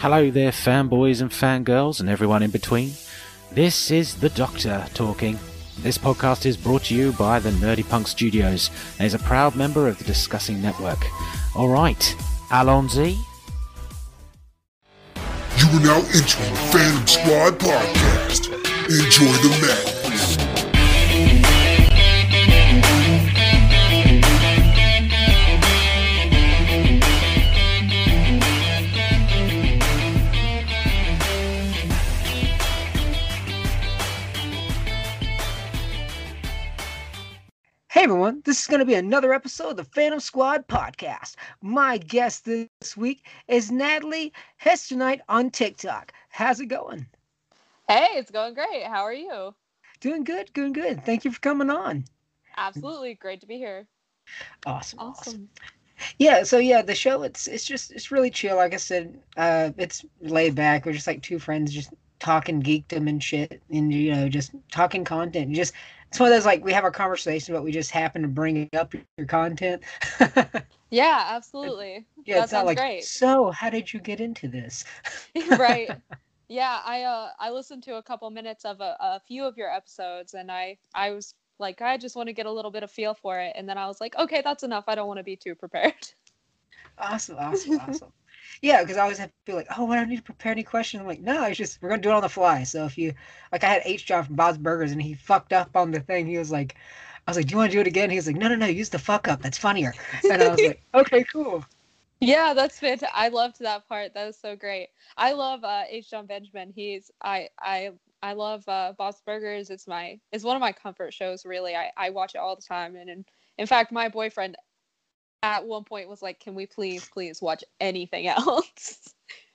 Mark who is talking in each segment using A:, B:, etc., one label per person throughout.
A: Hello there, fanboys and fangirls and everyone in between. This is the Doctor talking. This podcast is brought to you by the Nerdy Punk Studios and is a proud member of the Discussing Network. Alright, allons-y.
B: You are now entering the Phantom Squad podcast. Enjoy the madness.
C: Hey everyone, this is going to be another episode of the Phantom Squad podcast. My guest this week is Natalie Hesternight on TikTok. How's it going?
D: Hey, it's going great. How are you?
C: Doing good. Thank you for coming on.
D: Absolutely. Great to be here.
C: Awesome. Yeah, so the show, it's really chill. Like I said, it's laid back. We're just like two friends just talking geekdom and shit, and just talking content. It's one of those, like, we have our conversation, but we just happen to bring up your content.
D: Yeah, absolutely.
C: Yeah,
D: that
C: it's not
D: sounds
C: like,
D: great.
C: so how did you get into this?
D: Right. Yeah, I listened to a couple minutes of a few of your episodes, and I was like, I just want to get a little bit of feel for it, and then I was like, okay, that's enough. I don't want to be too prepared.
C: Awesome. Yeah, because I always have to be like, oh, I don't need to prepare any questions. I'm like, no, we're going to do it on the fly. So if you, like, I had H. John from Bob's Burgers, and he fucked up on the thing. I was like, do you want to do it again? He was like, no, use the fuck up. That's funnier. And I was like, okay, cool.
D: Yeah, that's fantastic. I loved that part. That was so great. I love H. John Benjamin. I love Bob's Burgers. It's one of my comfort shows, really. I watch it all the time. And in fact, my boyfriend at one point was like, can we please watch anything else?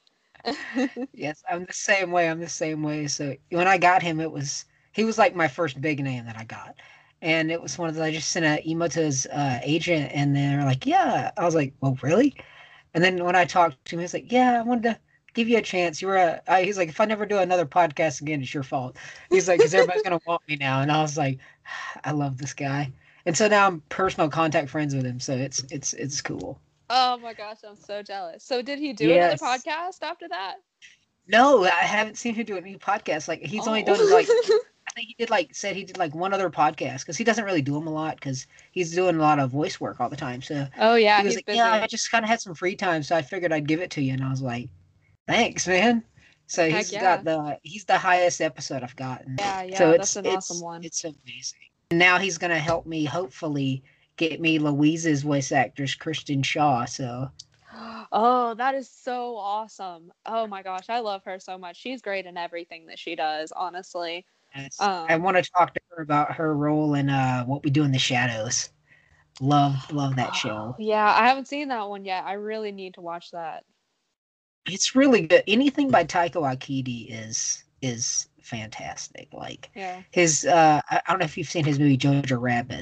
C: Yes, I'm the same way. So when I got him, he was like my first big name that I got. And it was one of those, I just sent an email to his agent, and they're like, yeah. I was like, well, really? And then when I talked to him, he's like, yeah, I wanted to give you a chance. He's like, if I never do another podcast again, it's your fault. He's like, because everybody's going to want me now. And I was like, I love this guy. And so now I'm personal contact friends with him. So it's cool.
D: Oh my gosh, I'm so jealous. So did he do another podcast after that?
C: No, I haven't seen him do any podcasts. Like, he's only done like, I think he did like one other podcast, because he doesn't really do them a lot because he's doing a lot of voice work all the time. So
D: oh yeah,
C: he was like,
D: busy.
C: yeah, I just kind of had some free time, so I figured I'd give it to you. And I was like, thanks, man. So he's the highest episode I've gotten.
D: Yeah,
C: so
D: that's an awesome one.
C: It's amazing. And now he's gonna help me hopefully get me Louise's voice actress, Kristen Shaw. So
D: oh, that is so awesome. Oh my gosh, I love her so much. She's great in everything that she does, honestly.
C: I want to talk to her about her role in What We Do in the Shadows. Love that show.
D: Yeah, I haven't seen that one yet. I really need to watch that.
C: It's really good. Anything by Taika Waititi is fantastic. Like, his I don't know if you've seen his movie Jojo Rabbit.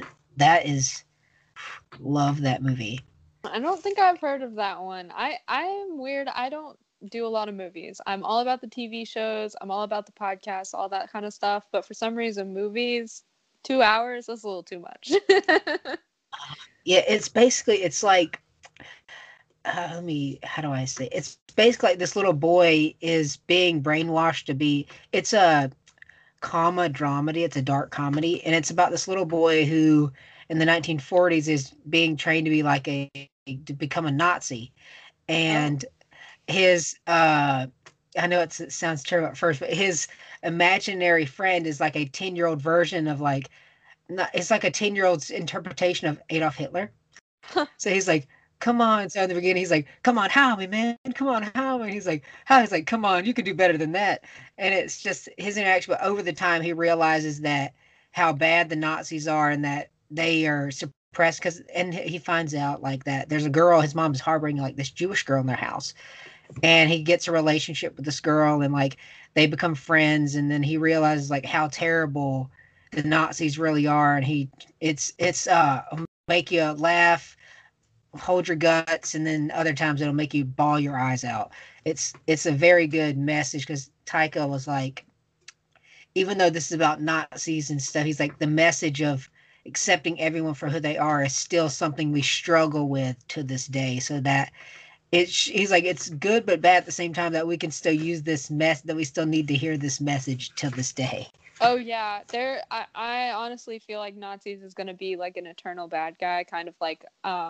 C: Love that movie.
D: I don't think I've heard of that one. I am weird. I don't do a lot of movies. I'm all about the TV shows. I'm all about the podcasts, all that kind of stuff. But for some reason, movies, 2 hours, that's a little too much.
C: Yeah, it's like, how do I say? It's basically like this little boy is being brainwashed to be. It's a dramedy. It's a dark comedy, and it's about this little boy who, in the 1940s, is being trained to be to become a Nazi, and his I know it sounds terrible at first, but his imaginary friend is like a 10-year-old version of it's like a 10-year-old's interpretation of Adolf Hitler. So he's like, come on. So in the beginning, he's like, come on, Howie, man. Come on, Howie. He's like, Howie's like, come on, you can do better than that. And it's just his interaction. But over the time, he realizes that how bad the Nazis are and that they are suppressed. And he finds out that there's a girl, his mom is harboring this Jewish girl in their house. And he gets a relationship with this girl, and they become friends. And then he realizes how terrible the Nazis really are. And it's make you laugh, hold your guts, and then other times it'll make you bawl your eyes out. It's a very good message, because Taika was even though this is about Nazis and stuff, he's the message of accepting everyone for who they are is still something we struggle with to this day. So that he's like, it's good but bad at the same time that we can still use this that we still need to hear this message till this day.
D: Oh yeah, I honestly feel like Nazis is gonna be like an eternal bad guy, kind of like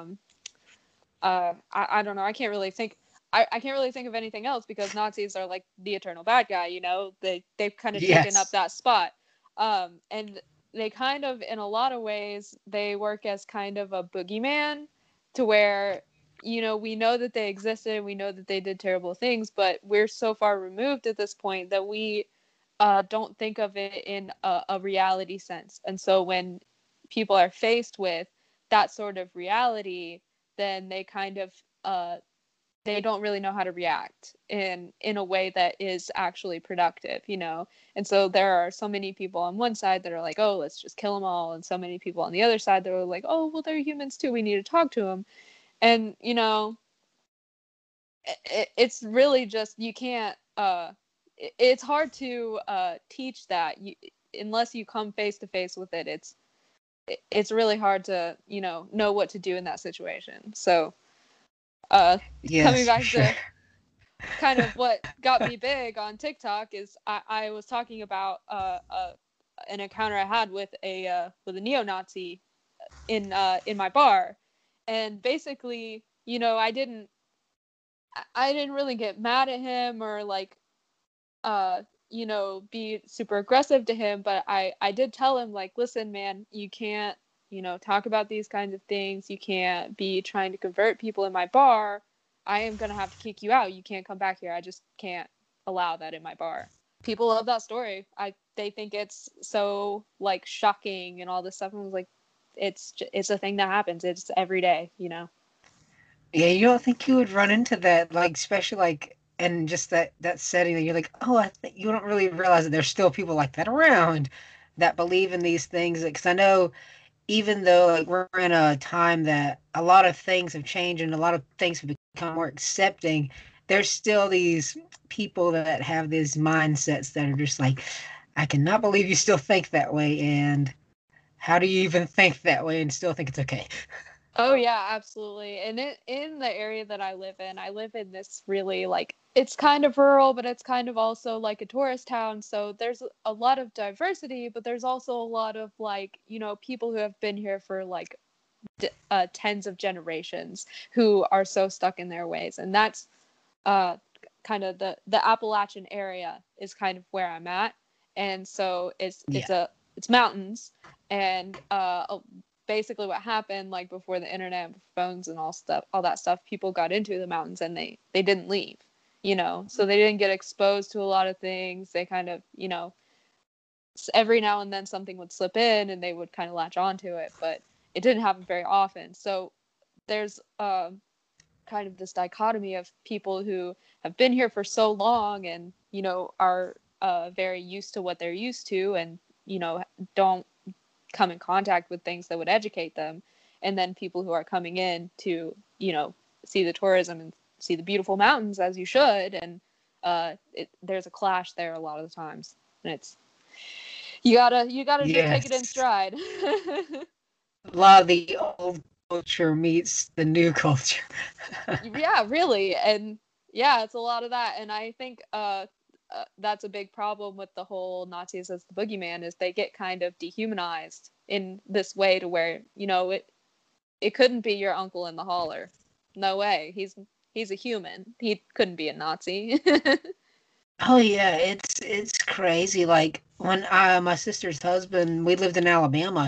D: I don't know. I can't really think of anything else because Nazis are like the eternal bad guy. You know, they've kind of taken up
C: Yes.
D: that spot. And they kind of, in a lot of ways, they work as kind of a boogeyman, to where, you know, we know that they existed, we know that they did terrible things, but we're so far removed at this point that we don't think of it in a reality sense. And so when people are faced with that sort of reality, then they kind of they don't really know how to react in a way that is actually productive, you know. And so there are so many people on one side that are like, oh, let's just kill them all, and so many people on the other side that are like, oh, well, they're humans too, we need to talk to them. And you know, it's really just, you can't it's hard to teach that unless you come face to face with it. It's really hard to, you know what to do in that situation. So
C: Yes,
D: coming back
C: sure.
D: to kind of what got me big on TikTok is I was talking about an encounter I had with a neo-Nazi in my bar. And basically, you know, I didn't really get mad at him or like you know, be super aggressive to him, but I did tell him, like, listen, man, you can't, you know, talk about these kinds of things. You can't be trying to convert people in my bar. I am gonna have to kick you out. You can't come back here. I just can't allow that in my bar. People love that story. They think it's so like shocking and all this stuff. And I was like, it's a thing that happens. It's every day, you know.
C: Yeah, you don't think you would run into that, like, especially like in just that setting that you're like, oh, I think you don't really realize that there's still people like that around that believe in these things. Because I know even though like we're in a time that a lot of things have changed and a lot of things have become more accepting, there's still these people that have these mindsets that are just like, I cannot believe you still think that way, and how do you even think that way and still think it's okay?
D: Oh yeah, absolutely. And in the area that I live in this really like, it's kind of rural, but it's kind of also like a tourist town. So there's a lot of diversity, but there's also a lot of like, you know, people who have been here for like tens of generations who are so stuck in their ways. And that's uh kind of the Appalachian area is kind of where I'm at. And so
C: Yeah.
D: it's mountains. And basically what happened, like before the internet, phones and all that stuff, people got into the mountains and they didn't leave, you know. So they didn't get exposed to a lot of things. They kind of, you know, every now and then something would slip in and they would kind of latch onto it, but it didn't happen very often. So there's kind of this dichotomy of people who have been here for so long and, you know, are very used to what they're used to, and, you know, don't come in contact with things that would educate them. And then people who are coming in to, you know, see the tourism and see the beautiful mountains, as you should. And there's a clash there a lot of the times. And it's, you gotta just take it in
C: Yes.
D: stride.
C: A lot of the old culture meets the new culture.
D: Yeah, really. And yeah, it's a lot of that. And I think that's a big problem with the whole Nazis as the boogeyman, is they get kind of dehumanized in this way, to where, you know, it couldn't be your uncle in the holler. No way. He's a human. He couldn't be a Nazi.
C: Oh yeah, it's crazy. Like when I my sister's husband, we lived in Alabama,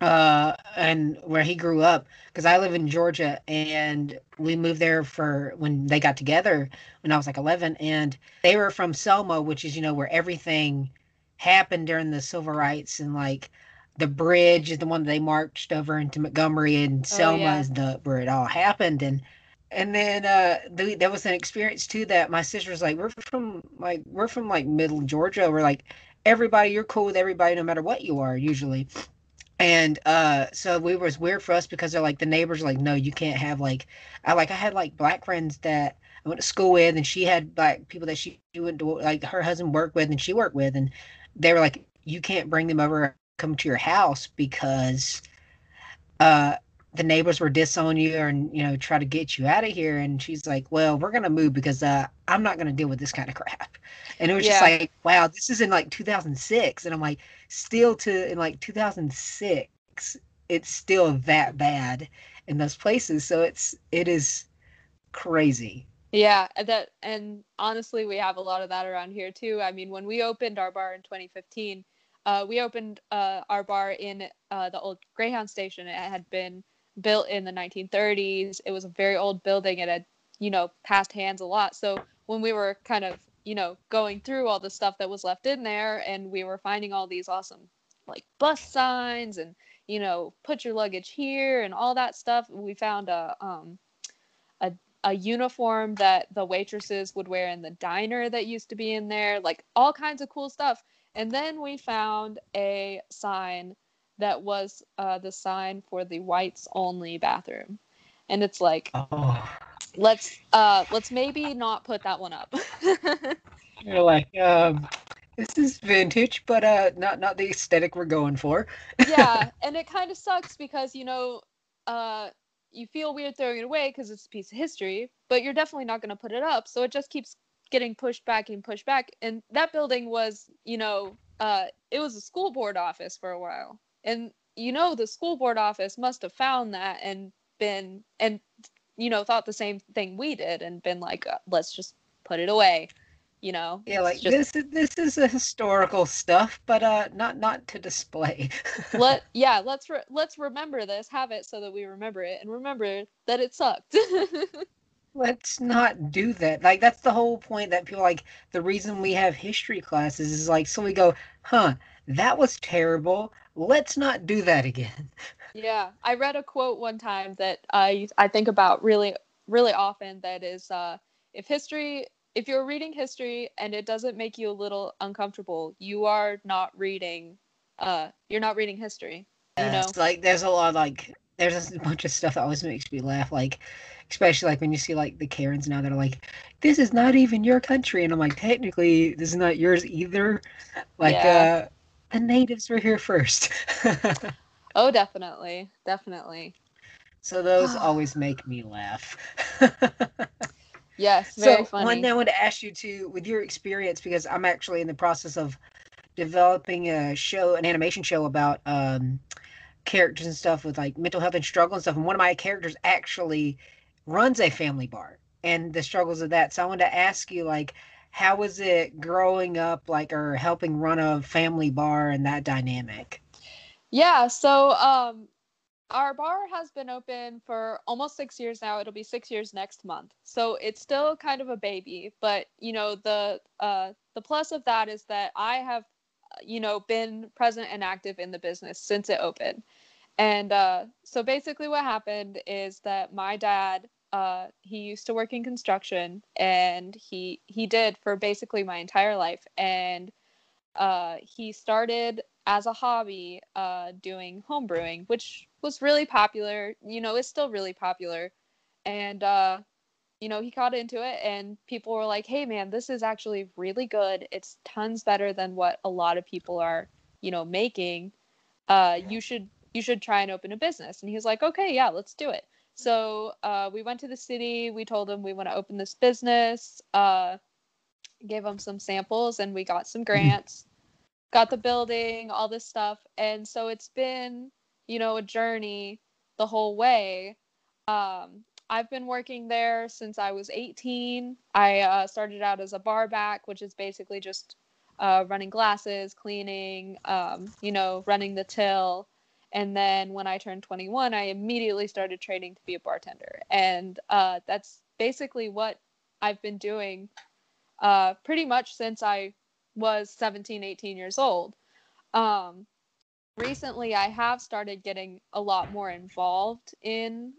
C: and where he grew up, because I live in Georgia, and we moved there for when they got together when I was like 11, and they were from Selma, which is, you know, where everything happened during the civil rights, and like the bridge is the one that they marched over into Montgomery, and
D: Oh
C: Selma
D: yeah.
C: is the where it all happened. And then there was an experience too that my sister was like, we're from like middle Georgia. We're like, everybody, you're cool with everybody no matter what you are usually. And so we was weird for us because they're like the neighbors are like, no, you can't have like I had like black friends that I went to school with, and she had black people that she went to, like, her husband worked with and she worked with, and they were like, you can't bring them over, come to your house because uh the neighbors were disown you and try to get you out of here. And she's like, well, we're gonna move because I'm not gonna deal with this kind of crap. And it was just
D: Yeah.
C: like, wow, this is in like 2006, and I'm like, still to in like 2006, it's still that bad in those places. So it is crazy.
D: Yeah, and honestly, we have a lot of that around here too. I mean, when we opened our bar in 2015, we opened our bar in the old Greyhound station. It had been built in the 1930s. It was a very old building. It had, passed hands a lot. So when we were kind of, going through all the stuff that was left in there, and we were finding all these awesome like bus signs and, put your luggage here and all that stuff, we found a a uniform that the waitresses would wear in the diner that used to be in there, like all kinds of cool stuff. And then we found a sign that was the sign for the whites only bathroom. And it's like,
C: Oh,
D: let's maybe not put that one up.
C: you're like, this is vintage, but not the aesthetic we're going for.
D: Yeah, and it kind of sucks because uh you feel weird throwing it away because it's a piece of history, but you're definitely not going to put it up, so it just keeps getting pushed back and pushed back. And that building was, it was a school board office for a while, and the school board office must have found that and been and thought the same thing we did and been like, let's just put it away.
C: Yeah,
D: It's
C: like
D: just
C: this is a historical stuff, but not to display.
D: let's remember this, have it so that we remember it and remember that it sucked.
C: Let's not do that. Like that's the whole point that people like the reason we have history classes is like so we go, huh, that was terrible. Let's not do that again.
D: Yeah, I read a quote one time that I think about really really often. That is, if you're reading history and it doesn't make you a little uncomfortable, you're not reading history.
C: It's like there's a lot like there's a bunch of stuff that always makes me laugh, like especially like when you see like the Karens now that are like, this is not even your country, and I'm like, technically this is not yours either. Like
D: Yeah.
C: the natives were here first.
D: Oh, definitely, definitely.
C: So those always make me laugh.
D: Yes, very
C: So one
D: funny.
C: thing I want to ask you too, with your experience, because I'm actually in the process of developing a show, an animation show about characters and stuff with like mental health and struggle and stuff. And one of my characters actually runs a family bar and the struggles of that. So I wanted to ask you, like, how was it growing up, like, or helping run a family bar and that dynamic?
D: Yeah, so our bar has been open for almost 6 years now. It'll be 6 years next month. So it's still kind of a baby, but the plus of that is that I have been present and active in the business since it opened. And so basically what happened is that my dad, he used to work in construction, and he did for basically my entire life. And he started as a hobby doing home brewing, which was really popular. It's still really popular. And he got into it, and people were like, "Hey, man, this is actually really good. It's tons better than what a lot of people are, making. You should try and open a business." And he was like, "Okay, yeah, let's do it." So we went to the city. We told him we want to open this business. Gave him some samples, and we got some grants. Got the building, all this stuff. And so it's been, a journey the whole way. I've been working there since I was 18. I started out as a bar back, which is basically just running glasses, cleaning, running the till. And then when I turned 21, I immediately started training to be a bartender. And that's basically what I've been doing pretty much since I was 17, 18 years old. Um, Recently, I have started getting a lot more involved in,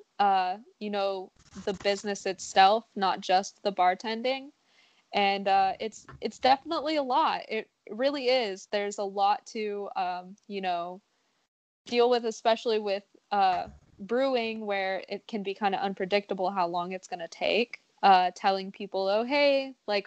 D: the business itself, not just the bartending. And it's definitely a lot. It really is. There's a lot to, deal with, especially with brewing, where it can be kind of unpredictable how long it's going to take. Telling people, oh, hey, like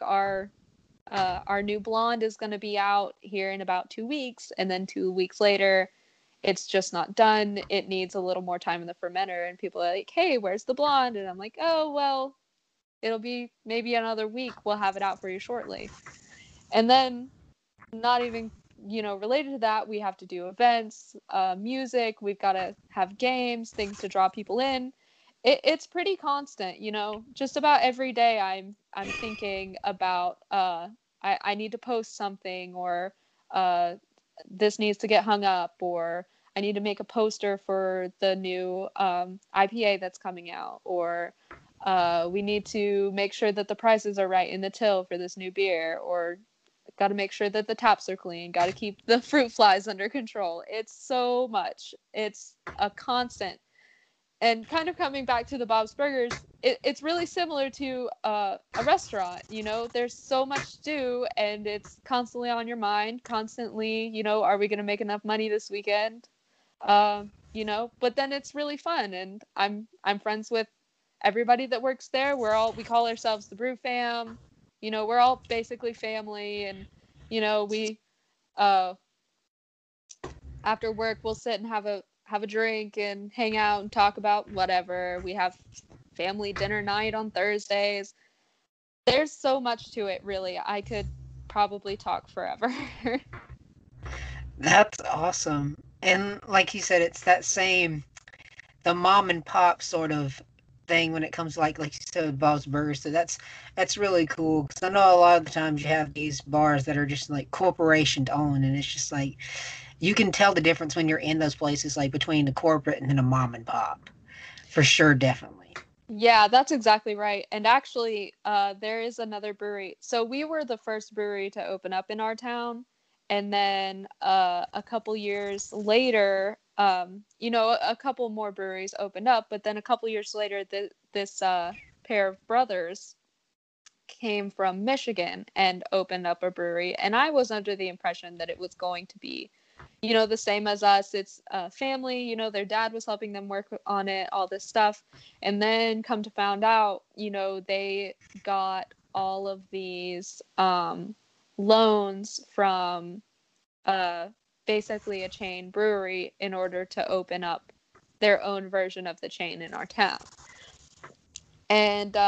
D: our new blonde is going to be out here in about 2 weeks, and then 2 weeks later it's just not done. It needs a little more time in the fermenter. And people are like, hey, where's the blonde? And I'm like, oh, well, it'll be maybe another week. We'll have it out for you shortly. And then not even, related to that, we have to do events, music. We've got to have games, things to draw people in. It's pretty constant, just about every day I'm thinking about, I need to post something, or this needs to get hung up, or I need to make a poster for the new IPA that's coming out, or we need to make sure that the prices are right in the till for this new beer, or got to make sure that the taps are clean, got to keep the fruit flies under control. It's so much. It's a constant. And kind of coming back to the Bob's Burgers, it's really similar to a restaurant. There's so much to do, and it's constantly on your mind, constantly, are we going to make enough money this weekend? But then it's really fun, and I'm friends with everybody that works there. We call ourselves the Brew Fam. We're all basically family, and we after work we'll sit and have a drink and hang out and talk about whatever. We have family dinner night on Thursdays. There's so much to it, really. I could probably talk forever.
C: That's awesome. And like you said, it's that same, the mom and pop sort of thing when it comes to like you said, Bob's Burgers. So that's really cool, because I know a lot of the times you have these bars that are just like corporation owned, and it's just like you can tell the difference when you're in those places, like between the corporate and then a mom and pop, for sure, definitely.
D: Yeah, that's exactly right. And actually, there is another brewery. So we were the first brewery to open up in our town. And then a couple years later, a couple more breweries opened up. But then a couple years later, this pair of brothers came from Michigan and opened up a brewery. And I was under the impression that it was going to be, the same as us. It's family, their dad was helping them work on it, all this stuff. And then come to find out, they got all of these loans from basically a chain brewery in order to open up their own version of the chain in our town. And,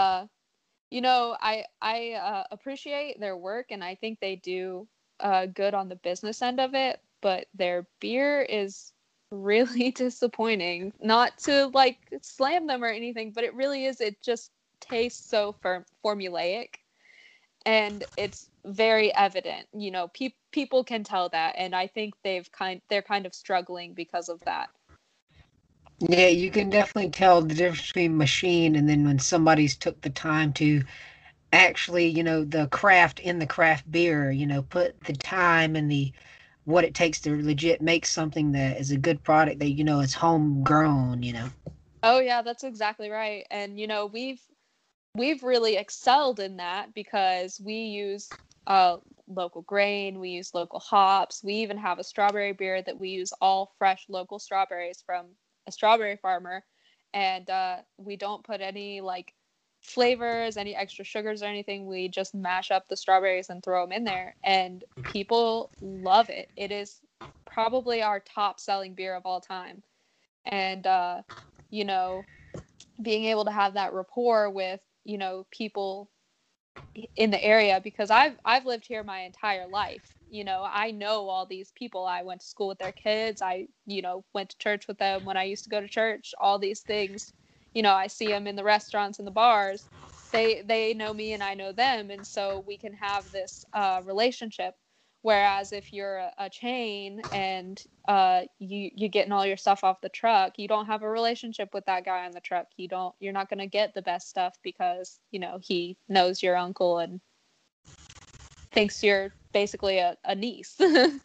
D: I appreciate their work, and I think they do good on the business end of it, but their beer is really disappointing. Not to like slam them or anything, but it really is. It just tastes so formulaic, and it's very evident. People can tell that, and I think they're kind of struggling because of that.
C: Yeah, you can definitely tell the difference between machine and then when somebody's took the time to actually, the craft in the craft beer, put the time and the what it takes to legit make something that is a good product that is homegrown.
D: Oh yeah, that's exactly right. And we've really excelled in that because we use local grain, we use local hops. We even have a strawberry beer that we use all fresh local strawberries from a strawberry farmer, and we don't put any like flavors, any extra sugars or anything. We just mash up the strawberries and throw them in there, and people love it. It is probably our top selling beer of all time. And you know being able to have that rapport with people in the area, because I've lived here my entire life. I know all these people. I went to school with their kids. I went to church with them when I used to go to church. All these things, I see them in the restaurants and the bars. They know me and I know them, and so we can have this relationship. Whereas if you're a chain and you're getting all your stuff off the truck, you don't have a relationship with that guy on the truck. You're not going to get the best stuff because he knows your uncle and thinks you're basically a niece.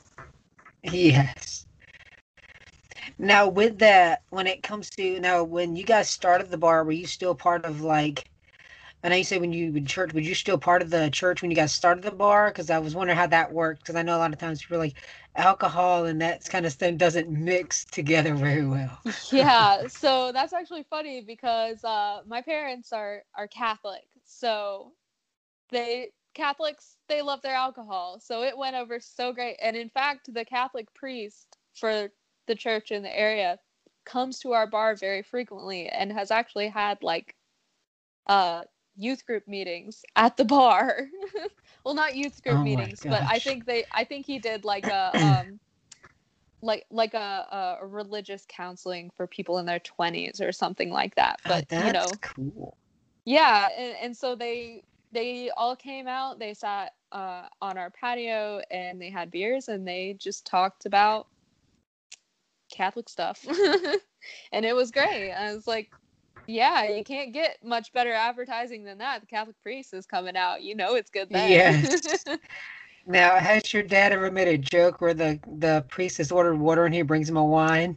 C: Yes. Now, with that, when it comes to now, when you guys started the bar, were you still part of like? I know you said when you would church, were you still part of the church when you guys started the bar? Because I was wondering how that worked. Because I know a lot of times people are like alcohol and that kind of stuff doesn't mix together very well.
D: Yeah, so that's actually funny because my parents are Catholic, so Catholics, they love their alcohol, so it went over so great. And in fact, the Catholic priest for the church in the area, comes to our bar very frequently and has actually had like youth group meetings at the bar. Well, not youth group
C: Oh my
D: meetings, but I
C: gosh.
D: think he did like a like a religious counseling for people in their 20s or something like that. But
C: That's cool.
D: yeah, and so they all came out, they sat on our patio and they had beers and they just talked about Catholic stuff. And it was great. I was like, yeah, you can't get much better advertising than that. The Catholic priest is coming out. You know it's good then.
C: Yes. Now, has your dad ever made a joke where the priest has ordered water and he brings him a wine?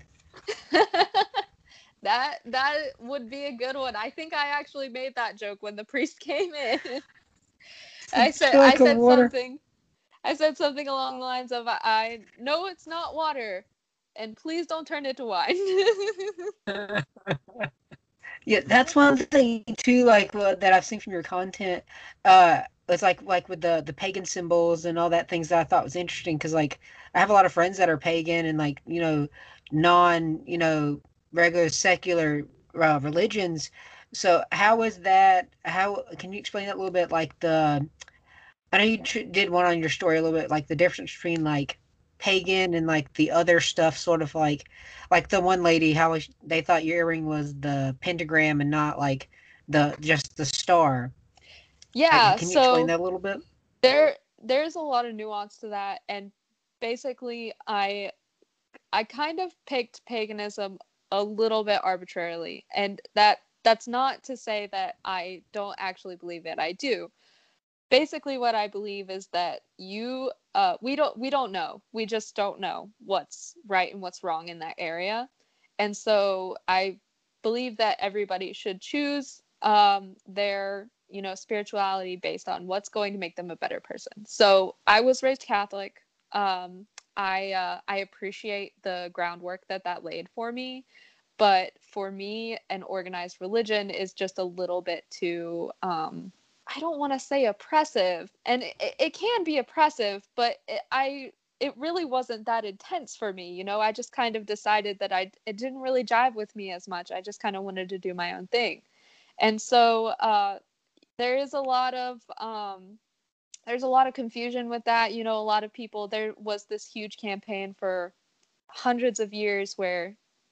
D: That would be a good one. I think I actually made that joke when the priest came in. I
C: Would
D: said
C: you
D: I
C: like a
D: said
C: water?
D: something. I said something along the lines of I know it's not water, and please don't turn it to wine.
C: Yeah, that's one thing too, like that I've seen from your content. It's like with the pagan symbols and all that things that I thought was interesting because like I have a lot of friends that are pagan and like non regular secular religions. So how is that? How can you explain that a little bit? Like I know you did one on your story a little bit, like the difference between like pagan and like the other stuff, sort of like the one lady, how they thought your earring was the pentagram and not like the just the star.
D: Yeah,
C: Can you explain
D: so
C: that a little bit?
D: there's a lot of nuance to that, and basically I kind of picked paganism a little bit arbitrarily, and that's not to say that I don't actually believe it. I do. Basically what I believe is that we don't know. We just don't know what's right and what's wrong in that area. And so I believe that everybody should choose their, spirituality based on what's going to make them a better person. So I was raised Catholic. I appreciate the groundwork that laid for me, but for me, an organized religion is just a little bit too I don't want to say oppressive, and it can be oppressive, but it really wasn't that intense for me. I just kind of decided that it didn't really jive with me as much. I just kind of wanted to do my own thing. And so there is a lot of there's a lot of confusion with that. A lot of people, there was this huge campaign for hundreds of years where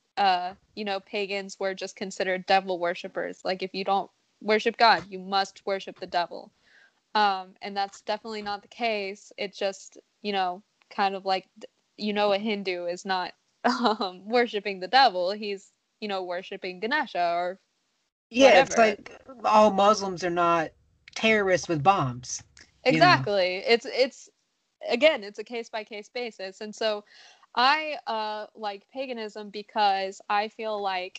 D: pagans were just considered devil worshippers. Like, if you don't worship God, you must worship the devil. And that's definitely not the case. It's just, kind of like, a Hindu is not worshiping the devil. He's, worshiping Ganesha or
C: Yeah, it's
D: whatever.
C: like all Muslims are not terrorists with bombs, you know.
D: Exactly. It's again, it's a case by case basis. And so I like paganism because I feel like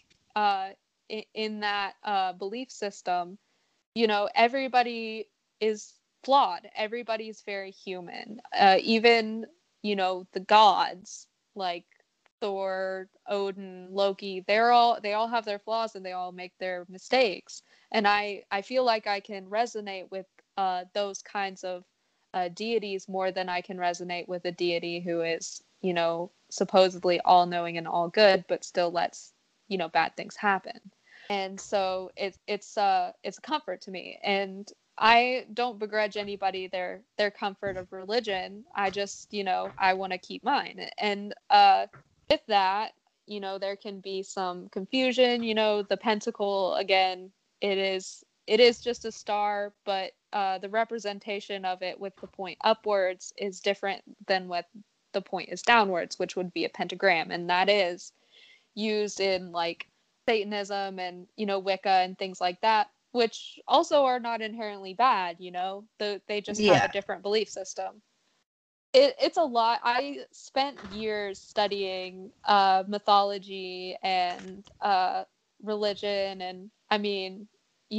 D: in that belief system, everybody is flawed. Everybody's very human. Even, the gods like Thor, Odin, Loki, they all have their flaws and they all make their mistakes. And I feel like I can resonate with those kinds of deities more than I can resonate with a deity who is, supposedly all knowing and all good, but still lets, bad things happen. And so it's a comfort to me. And I don't begrudge anybody their comfort of religion. I just, I want to keep mine. And with that, there can be some confusion. The pentacle, again, it is just a star, but the representation of it with the point upwards is different than what the point is downwards, which would be a pentagram. And that is used in like Satanism and, Wicca and things like that, which also are not inherently bad. They just have a
C: Yeah.
D: different belief system. It's a lot. I spent years studying mythology and religion, and I mean,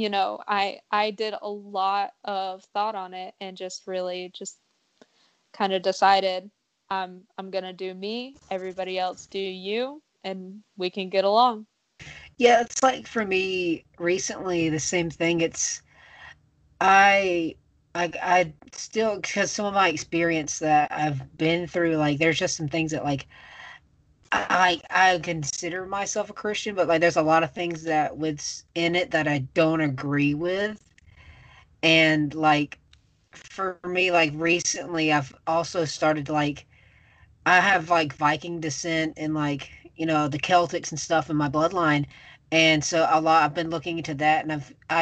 D: I did a lot of thought on it and just really just kind of decided I'm gonna do me, everybody else do you, and we can get along.
C: Yeah, it's like for me recently the same thing. It's I I still, because some of my experience that I've been through, like there's just some things that like I consider myself a Christian, but like there's a lot of things that within it that I don't agree with. And like for me, like recently I've also started to like I have like Viking descent and like, the Celtics and stuff in my bloodline. And so a lot I've been looking into that, and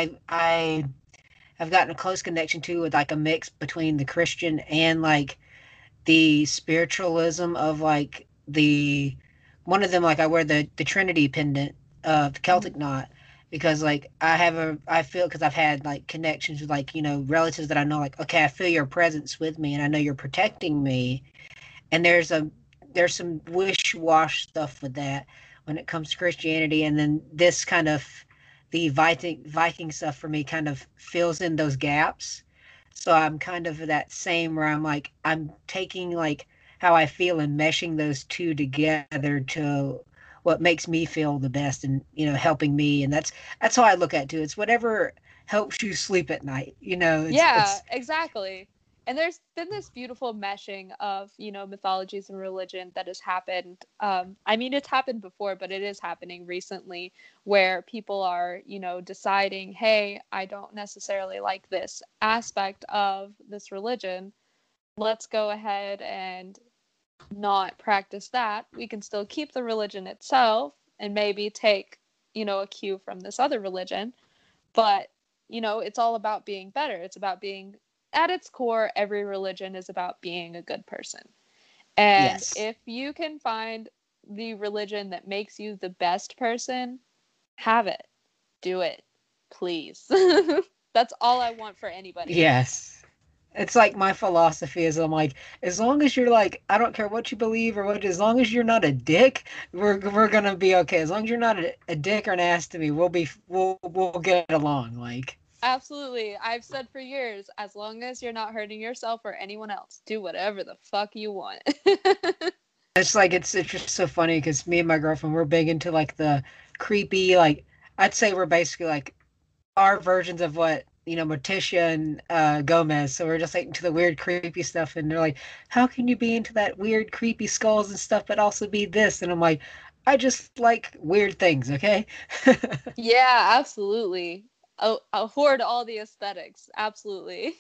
C: I've gotten a close connection to with like a mix between the Christian and like the spiritualism of like the one of them, like I wear the Trinity pendant of the Celtic knot, because like I feel, because I've had like connections with like relatives that I know, like, okay, I feel your presence with me and I know you're protecting me. And there's some wish-wash stuff with that when it comes to Christianity. And then this kind of the Viking stuff for me kind of fills in those gaps. So I'm kind of that same where I'm like I'm taking like how I feel and meshing those two together to what makes me feel the best, and helping me. And that's how I look at it too. It's whatever helps you sleep at night.
D: Yeah,
C: It's
D: exactly. And there's been this beautiful meshing of, mythologies and religion that has happened. I mean, it's happened before, but it is happening recently, where people are, deciding, hey, I don't necessarily like this aspect of this religion. Let's go ahead and not practice that. We can still keep the religion itself and maybe take, a cue from this other religion. But, it's all about being better. It's about being, at its core, every religion is about being a good person. And
C: yes.
D: if you can find the religion that makes you the best person, have it. Do it. Please. That's all I want for anybody.
C: Yes. It's like my philosophy is I'm like, as long as you're like, I don't care what you believe or what, as long as you're not a dick, we're gonna be okay. As long as you're not a dick or an ass to me, we'll get along. Like,
D: Absolutely. I've said for years, as long as you're not hurting yourself or anyone else, do whatever the fuck you want.
C: it's like it's just so funny because me and my girlfriend, we're big into like the creepy, like I'd say we're basically like our versions of what Morticia and Gomez. So we're just like into the weird, creepy stuff, and they're like, "How can you be into that weird, creepy skulls and stuff, but also be this?" And I'm like, "I just like weird things, okay?"
D: Yeah, absolutely. I'll hoard all the aesthetics. Absolutely.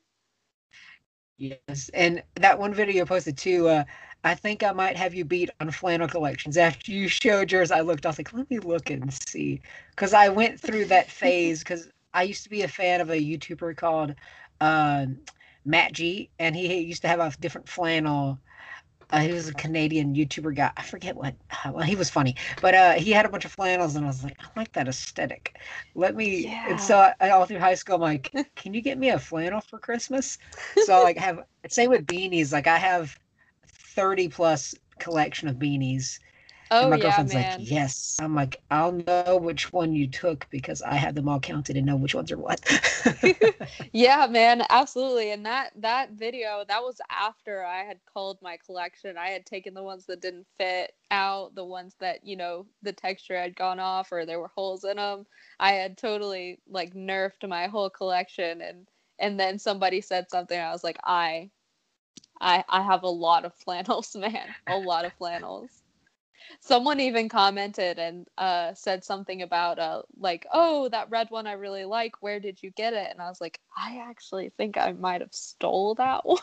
C: Yes, and that one video you posted too. I think I might have you beat on flannel collections. After you showed yours, I looked. I was like, "Let me look and see," because I went through that phase. Because I used to be a fan of a YouTuber called uh, Matt G, and he used to have a different flannel. He was a Canadian YouTuber guy. I forget what. Well, he was funny, but he had a bunch of flannels, and I was like, I like that aesthetic. Let me. And so
D: Yeah.
C: all through high school, I'm like, can you get me a flannel for Christmas? So like have same with beanies. Like I have 30 plus collection of beanies, and
D: Oh
C: my
D: yeah,
C: girlfriend's like,
D: man.
C: yes. I'm like, I'll know which one you took because I have them all counted and know which ones are what.
D: Yeah, man, absolutely. And that video, that was after I had culled my collection. I had taken the ones that didn't fit out, the ones that, the texture had gone off or there were holes in them. I had totally like nerfed my whole collection, and then somebody said something. I was like, I have a lot of flannels, man. A lot of flannels. Someone even commented and said something about like, oh, that red one I really like. Where did you get it? And I was like, I actually think I might have stole that one.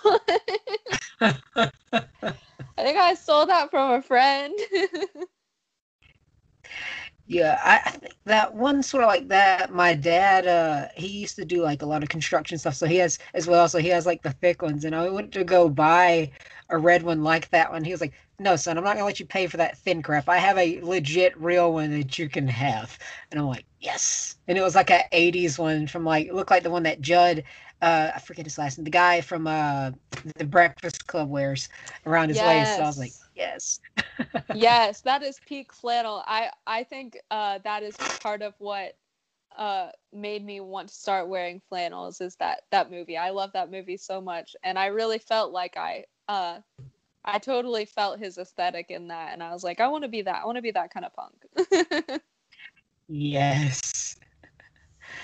D: I think I stole that from a friend.
C: Yeah, I think that one sort of like that. My dad, he used to do like a lot of construction stuff, so he has as well. So he has like the thick ones, and I went to go buy a red one like that one. He was like, "No, son, I'm not gonna let you pay for that thin crap. I have a legit real one that you can have." And I'm like, "Yes!" And it was like a '80s one from like it looked like the one that Judd, I forget his last name, the guy from the Breakfast Club wears around his waist. So I was like,
D: Yes.
C: "Yes."
D: Yes, that is peak flannel. I think that is part of what made me want to start wearing flannels is that movie. I love that movie so much, and I really felt like I totally felt his aesthetic in that, and I was like, I want to be that. I want to be that kind of punk.
C: Yes.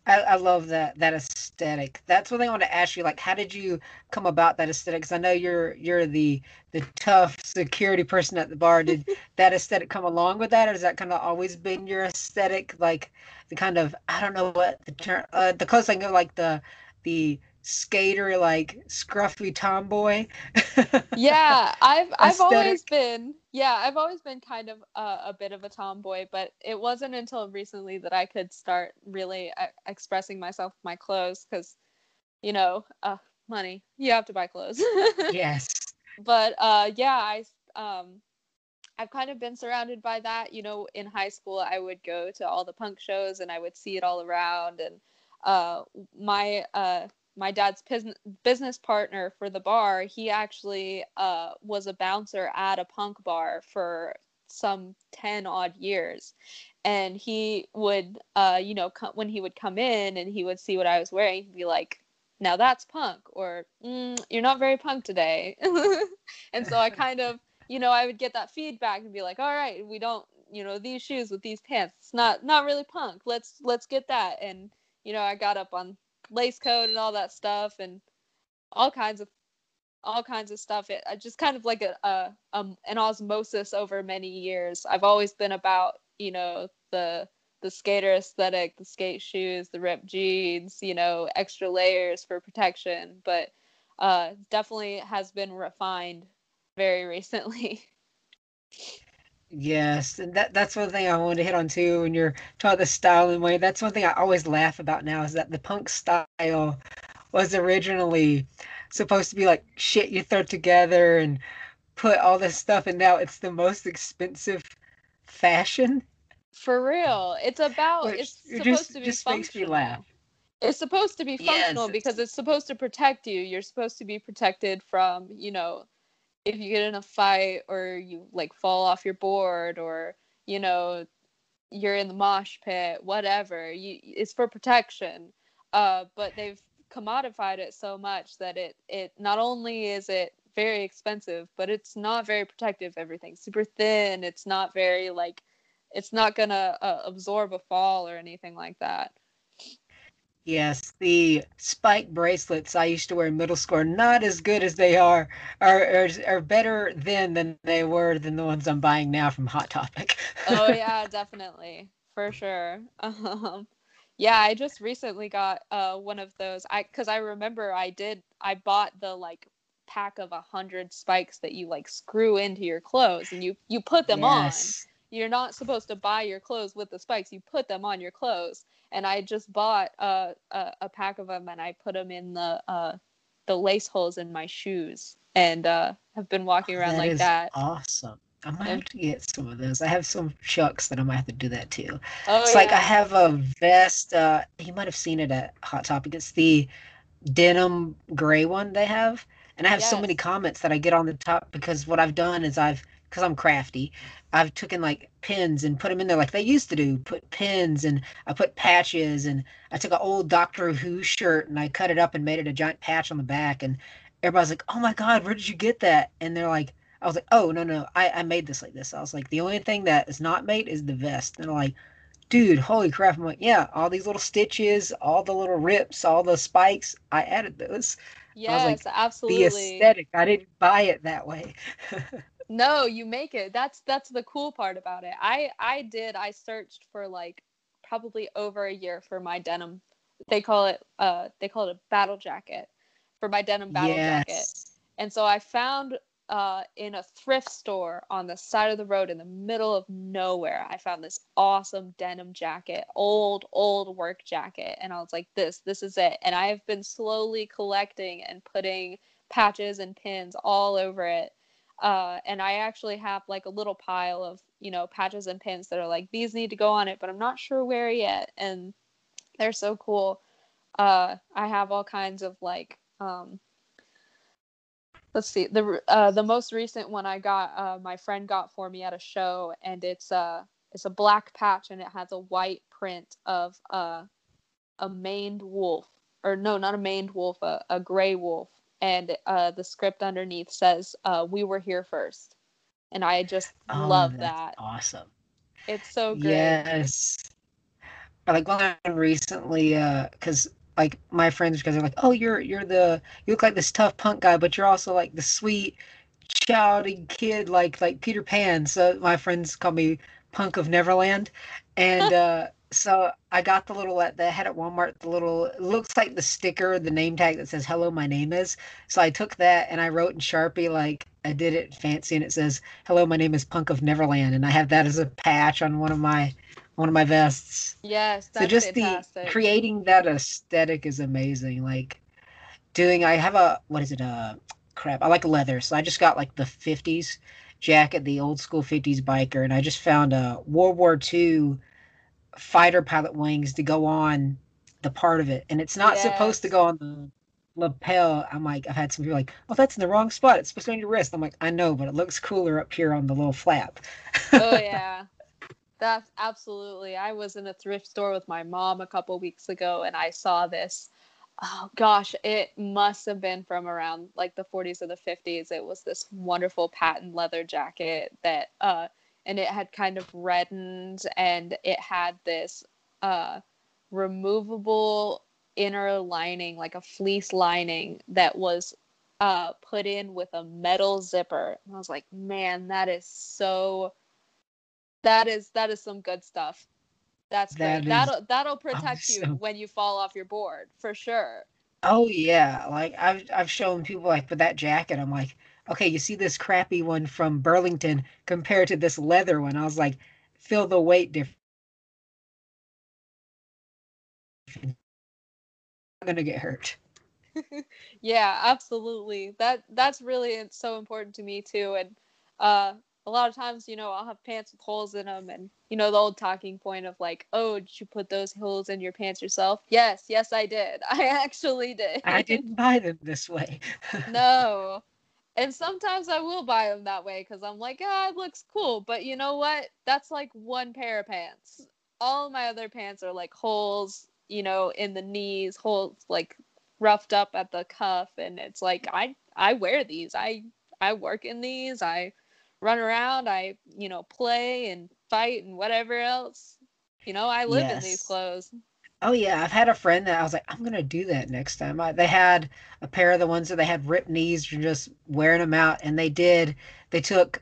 C: I love that aesthetic. That's what I want to ask you. Like, how did you come about that aesthetic? Because I know you're the tough security person at the bar. Did that aesthetic come along with that, or has that kind of always been your aesthetic? Like the kind of, I don't know what the term, the closest I can go, like the skater, like scruffy tomboy
D: Yeah,
C: aesthetic.
D: I've always been kind of a bit of a tomboy, but it wasn't until recently that I could start really expressing myself with my clothes because, you know, money, you have to buy clothes.
C: Yes.
D: But yeah, I've kind of been surrounded by that. You know, in high school, I would go to all the punk shows and I would see it all around. And uh, my my dad's business partner for the bar, he actually was a bouncer at a punk bar for some 10 odd years. And he would, when he would come in and he would see what I was wearing, he'd be like, now that's punk, or you're not very punk today. And so I kind of, I would get that feedback and be like, all right, we don't, these shoes with these pants, it's not really punk. Let's get that. And, I got up on lace code and all that stuff and all kinds of stuff. I just kind of like an osmosis over many years. I've always been about, the skater aesthetic, the skate shoes, the ripped jeans, extra layers for protection, but definitely has been refined very recently.
C: Yes, and that's one thing I wanted to hit on too. When you're talking the style and way, that's one thing I always laugh about now is that the punk style was originally supposed to be like shit you throw together and put all this stuff, and now it's the most expensive fashion,
D: For real.
C: which
D: It's
C: it
D: supposed to be
C: just makes me laugh.
D: functional. It's supposed to be
C: Yes,
D: functional because it's supposed to protect you. You're supposed to be protected from, if you get in a fight or you like fall off your board or, you know, you're in the mosh pit, whatever. It's for protection. But they've commodified it so much that it not only is it very expensive, but it's not very protective. Everything's super thin. It's not very like it's not gonna absorb a fall or anything like that.
C: yes, the spike bracelets I used to wear in middle school are not as good as they are better then than they were than the ones I'm buying now from Hot Topic.
D: Oh yeah, definitely. For sure. Yeah, I just recently got one of those. Because I remember I bought the like pack of 100 spikes that you like screw into your clothes and you put them on.
C: Yes.
D: You're not supposed to buy your clothes with the spikes. You put them on your clothes. And I just bought a pack of them and I put them in the lace holes in my shoes and have been walking around
C: That
D: like
C: is
D: that.
C: awesome. I might
D: And
C: have to get some of those. I have some Chucks that I might have to do that too.
D: oh
C: It's like I
D: yeah.
C: have a vest. You might have seen it at Hot Topic. It's the denim gray one they have. And I have so many
D: Yes.
C: comments that I get on the top because what I've done is because I'm crafty, I've taken like pins and put them in there like they used to do. Put pins and I put patches and I took an old Doctor Who shirt and I cut it up and made it a giant patch on the back. And everybody's like, "Oh my God, where did you get that?" And they're like, I was like, "Oh, no, no, I made this like this." I was like, "The only thing that is not made is the vest." And they're like, "Dude, holy crap." I'm like, "Yeah, all these little stitches, all the little rips, all the spikes, I added those." I was
D: Yes,
C: like, the
D: absolutely.
C: aesthetic, I didn't buy it that way.
D: No, you make it. That's the cool part about it. I searched for like probably over a year for my denim. They call it a battle jacket for my denim battle jacket.
C: Yes.
D: And so I found in a thrift store on the side of the road in the middle of nowhere, I found this awesome denim jacket, old work jacket, and I was like, this is it. And I have been slowly collecting and putting patches and pins all over it. And I actually have like a little pile of, patches and pins that are like, these need to go on it, but I'm not sure where yet. And they're so cool. I have all kinds of like, let's see, the most recent one I got, my friend got for me at a show, and it's a black patch and it has a white print of a maned wolf, or no, not a maned wolf, a gray wolf, and the script underneath says, "We were here first," and I just
C: Oh,
D: love
C: that's
D: that.
C: awesome.
D: It's so great.
C: Yes. like one recently, because like my friends, because they're like, oh, you look like this tough punk guy, but you're also like the sweet, childy kid, like Peter Pan. So my friends call me Punk of Neverland, and so I got the little that they had at Walmart. The little it looks like the sticker, the name tag that says "Hello, my name is." So I took that and I wrote in Sharpie like I did it fancy, and it says "Hello, my name is Punk of Neverland," and I have that as a patch on one of my vests.
D: Yes,
C: So
D: that's
C: just the
D: fantastic.
C: creating that aesthetic is amazing. Like I have a, what is it? Crap. I like leather. So I just got like the 50s jacket, the old school 50s biker. And I just found a World War II fighter pilot wings to go on the part of it. And it's not supposed to
D: Yes.
C: go on the lapel. I'm like, I've had some people like, oh, that's in the wrong spot. It's supposed to be on your wrist. I'm like, I know, but it looks cooler up here on the little flap.
D: Oh yeah. That's absolutely. I was in a thrift store with my mom a couple weeks ago and I saw this. Oh gosh, it must have been from around like the 40s or the 50s. It was this wonderful patent leather jacket that and it had kind of reddened and it had this uh removable inner lining, like a fleece lining that was put in with a metal zipper. And I was like, "Man, that is some good stuff. That's
C: That
D: great.
C: is
D: That'll protect you
C: awesome.
D: when you fall off your board for sure."
C: Oh yeah, like I've shown people like with that jacket. I'm like, okay, you see this crappy one from Burlington compared to this leather one. I was like, feel the weight difference. I'm gonna get hurt.
D: Yeah, absolutely. That's really so important to me too. And uh, a lot of times, I'll have pants with holes in them, and the old talking point of like, "Oh, did you put those holes in your pants yourself?" Yes, yes, I did. I actually
C: I
D: did.
C: didn't buy them this way.
D: No. And sometimes I will buy them that way because I'm like, ah, it looks cool. But you know what? That's like one pair of pants. All my other pants are like holes, in the knees, holes like roughed up at the cuff, and it's like I wear these. I work in these. I run around. I play and fight and whatever else. I live in these
C: Yes.
D: clothes.
C: Oh yeah, I've had a friend that I was like, I'm gonna do that next time. They had a pair of the ones that they had ripped knees from just wearing them out, and they took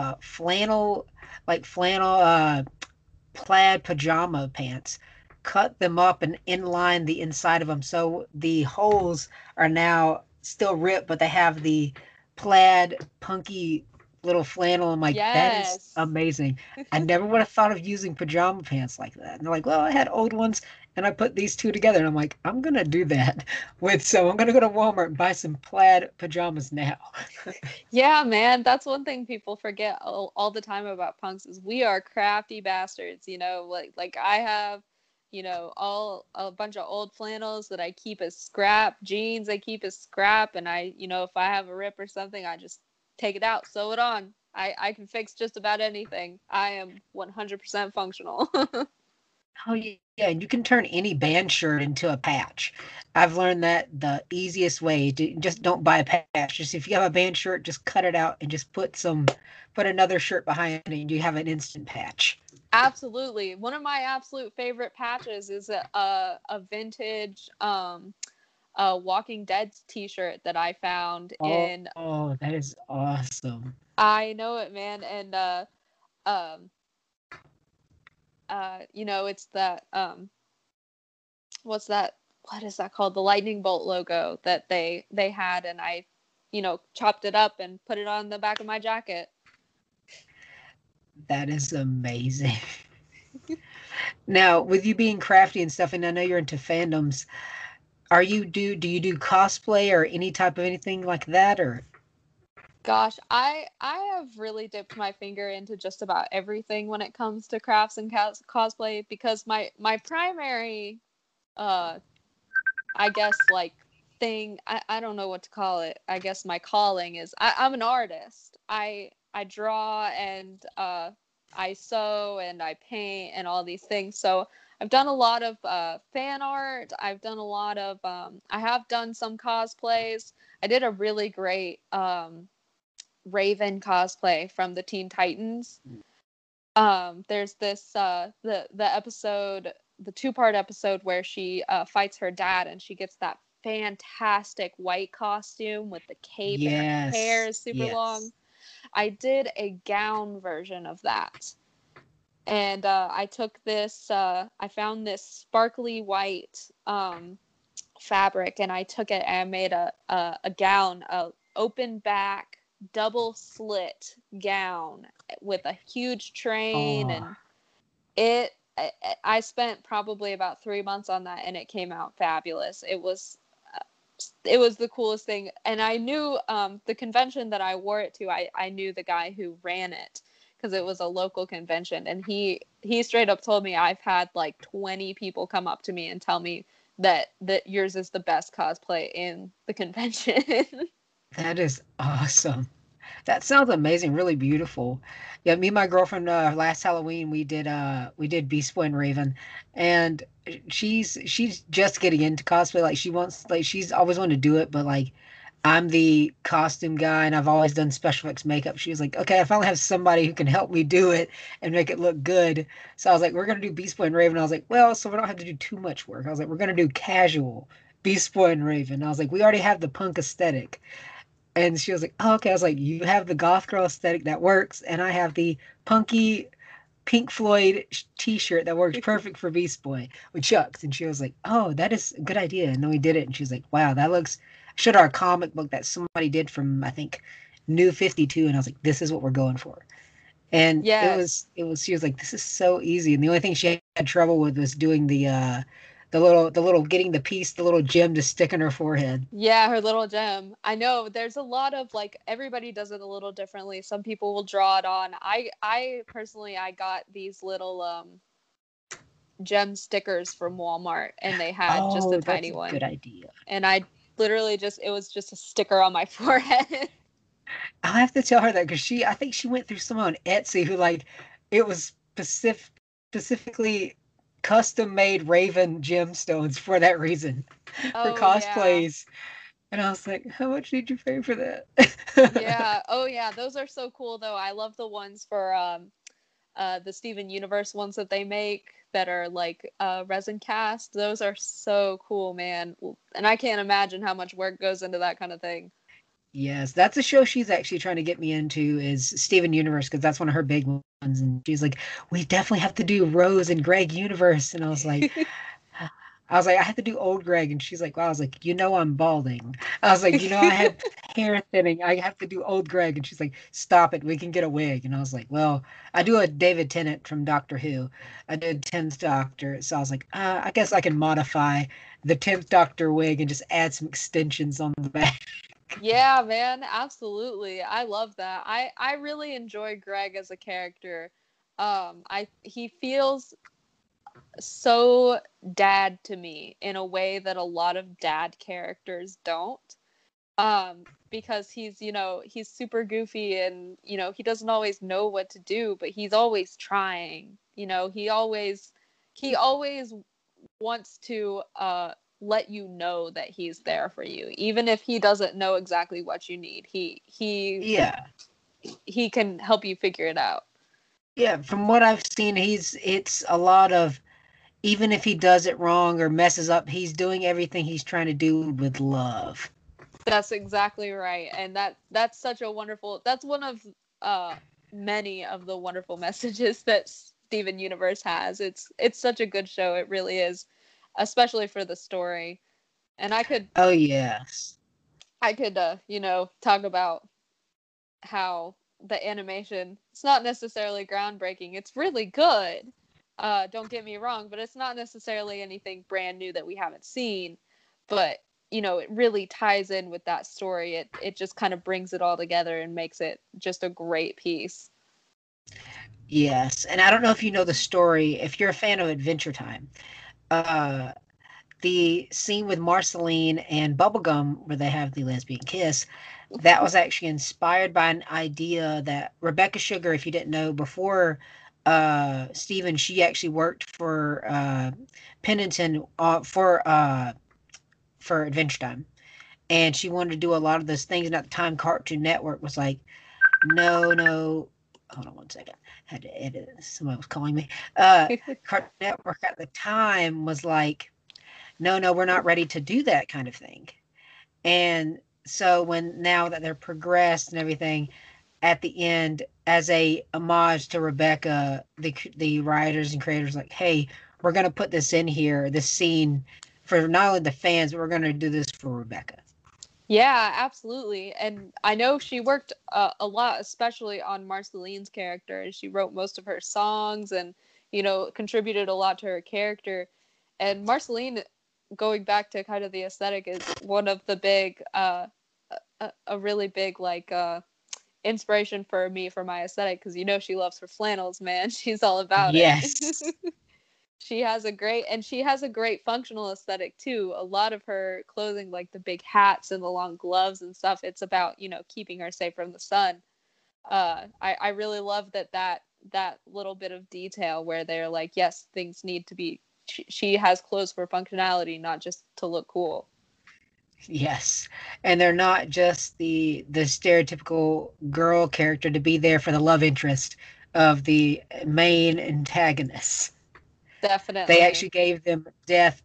C: flannel plaid pajama pants, cut them up and inline the inside of them. So the holes are now still ripped, but they have the plaid punky little flannel. I'm like, that is
D: Yes.
C: amazing. I never would have thought of using pajama pants like that. And they're like, well, I had old ones and I put these two together. And I'm like, I'm gonna do that so I'm gonna go to Walmart and buy some plaid pajamas now.
D: Yeah, man, that's one thing people forget all the time about punks is we are crafty bastards, like I have, all a bunch of old flannels that I keep as scrap, jeans I keep as scrap, and if I have a rip or something, I just take it out, sew it on. I can fix just about anything. I am 100% functional.
C: Oh yeah, and you can turn any band shirt into a patch. I've learned that the easiest way to just don't buy a patch. Just if you have a band shirt, just cut it out and just put another shirt behind it, and you have an instant patch.
D: Absolutely. One of my absolute favorite patches is a vintage Walking Dead t-shirt that I found in.
C: Oh, that is awesome.
D: I know it, man, and um it's that what's that? What is that called? The lightning bolt logo that they had, and I, chopped it up and put it on the back of my jacket.
C: That is amazing. Now, with you being crafty and stuff, and I know you're into fandoms, do you do cosplay or any type of anything like that, or
D: Gosh, I have really dipped my finger into just about everything when it comes to crafts and cosplay because my primary uh I guess like thing I don't know what to call it. I guess my calling is I'm an artist. I draw and I sew and I paint and all these things. So I've done a lot of fan art. I've done a lot of I have done some cosplays. I did a really great Raven cosplay from the Teen Titans. There's this the episode the 2-part episode where she fights her dad, and she gets that fantastic white costume with the cape and her hair is super long. I did a gown version of that. And I took this, I found this sparkly white fabric, and I took it and I made a gown, a open back, double slit gown with a huge train. And I spent probably about 3 months on that, and it came out fabulous. It was the coolest thing. And I knew the convention that I wore it to, I knew the guy who ran it, because it was a local convention, and he straight up told me, I've had like 20 people come up to me and tell me that yours is the best cosplay in the convention.
C: That is awesome. That sounds amazing, really beautiful. Yeah, me and my girlfriend last Halloween we did Beast Boy and Raven, and she's just getting into cosplay. Like she's always wanted to do it, but like I'm the costume guy and I've always done special effects makeup. She was like, okay, I finally have somebody who can help me do it and make it look good. So I was like, we're going to do Beast Boy and Raven. I was like, well, so we don't have to do too much work. I was like, we're going to do casual Beast Boy and Raven. I was like, we already have the punk aesthetic. And she was like, oh, okay. I was like, you have the goth girl aesthetic that works. And I have the punky Pink Floyd t-shirt that works perfect for Beast Boy with Chucks. And she was like, oh, that is a good idea. And then we did it. And she was like, wow, that looks... I showed her a comic book that somebody did from, I think, New 52. And I was like, this is what we're going for. And
D: yes.
C: she was like, this is so easy. And the only thing she had trouble with was doing the little getting the piece, the little gem to stick in her forehead.
D: Yeah, her little gem. I know there's a lot of like, everybody does it a little differently. Some people will draw it on. I personally, I got these little gem stickers from Walmart, and they had just a tiny one.
C: Good idea.
D: And I literally it was just a sticker on my forehead.
C: I'll have to tell her that, because I think she went through someone on Etsy who, like, it was specifically custom made Raven gemstones for that reason, for cosplays. Yeah. And I was like, how much did you pay for that?
D: Yeah. Oh yeah, those are so cool though. I love the ones for the Steven Universe ones that they make that are like resin cast. Those are so cool, man. And I can't imagine how much work goes into that kind of thing.
C: Yes, that's a show she's actually trying to get me into, is Steven Universe, because that's one of her big ones. And she's like, we definitely have to do Rose and Greg Universe. And I was like, I have to do old Greg. And she's like, well, I was like, I'm balding. I was like, I had hair thinning. I have to do old Greg. And she's like, stop it. We can get a wig. And I was like, well, I do a David Tennant from Doctor Who. I did 10th Doctor. So I was like, I guess I can modify the 10th Doctor wig and just add some extensions on the back.
D: Yeah, man, absolutely. I love that. I really enjoy Greg as a character. He feels so dad to me in a way that a lot of dad characters don't. Because he's super goofy, and he doesn't always know what to do, but he's always trying. He always wants to let you know that he's there for you, even if he doesn't know exactly what you need. He can help you figure it out.
C: Yeah, from what I've seen, it's a lot of, even if he does it wrong or messes up, he's doing everything he's trying to do with love.
D: That's exactly right. And that's such a wonderful, that's one of many of the wonderful messages that Steven Universe has. It's such a good show. It really is, especially for the story. And I could
C: talk
D: about how the animation, it's not necessarily groundbreaking. It's really good. Don't get me wrong, but it's not necessarily anything brand new that we haven't seen. But it really ties in with that story. It just kind of brings it all together and makes it just a great piece.
C: Yes, and I don't know if you know the story, if you're a fan of Adventure Time. The scene with Marceline and Bubblegum, where they have the lesbian kiss, that was actually inspired by an idea that Rebecca Sugar, if you didn't know, before Steven, she actually worked for Pennington for Adventure Time. And she wanted to do a lot of those things, and at the time Cartoon Network was like, no, hold on one second. Had to edit this. Somebody was calling me. Cartoon Network at the time was like, no, we're not ready to do that kind of thing. And so now that they're progressed and everything, at the end, as a homage to Rebecca, the writers and creators like, hey, we're gonna put this in here, this scene for not only the fans, but we're gonna do this for Rebecca.
D: Yeah, absolutely. And I know she worked a lot, especially on Marceline's character. And she wrote most of her songs and, contributed a lot to her character. And Marceline, going back to kind of the aesthetic, is one of the big, a really big, like, inspiration for me for my aesthetic. Because, she loves her flannels, man. She's all about
C: Yes.
D: it. She has a great functional aesthetic too. A lot of her clothing, like the big hats and the long gloves and stuff, it's about, keeping her safe from the sun. I really love that little bit of detail where they're like, yes, things need to be, she has clothes for functionality, not just to look cool.
C: Yes. And they're not just the stereotypical girl character to be there for the love interest of the main antagonist.
D: Definitely.
C: They actually gave them depth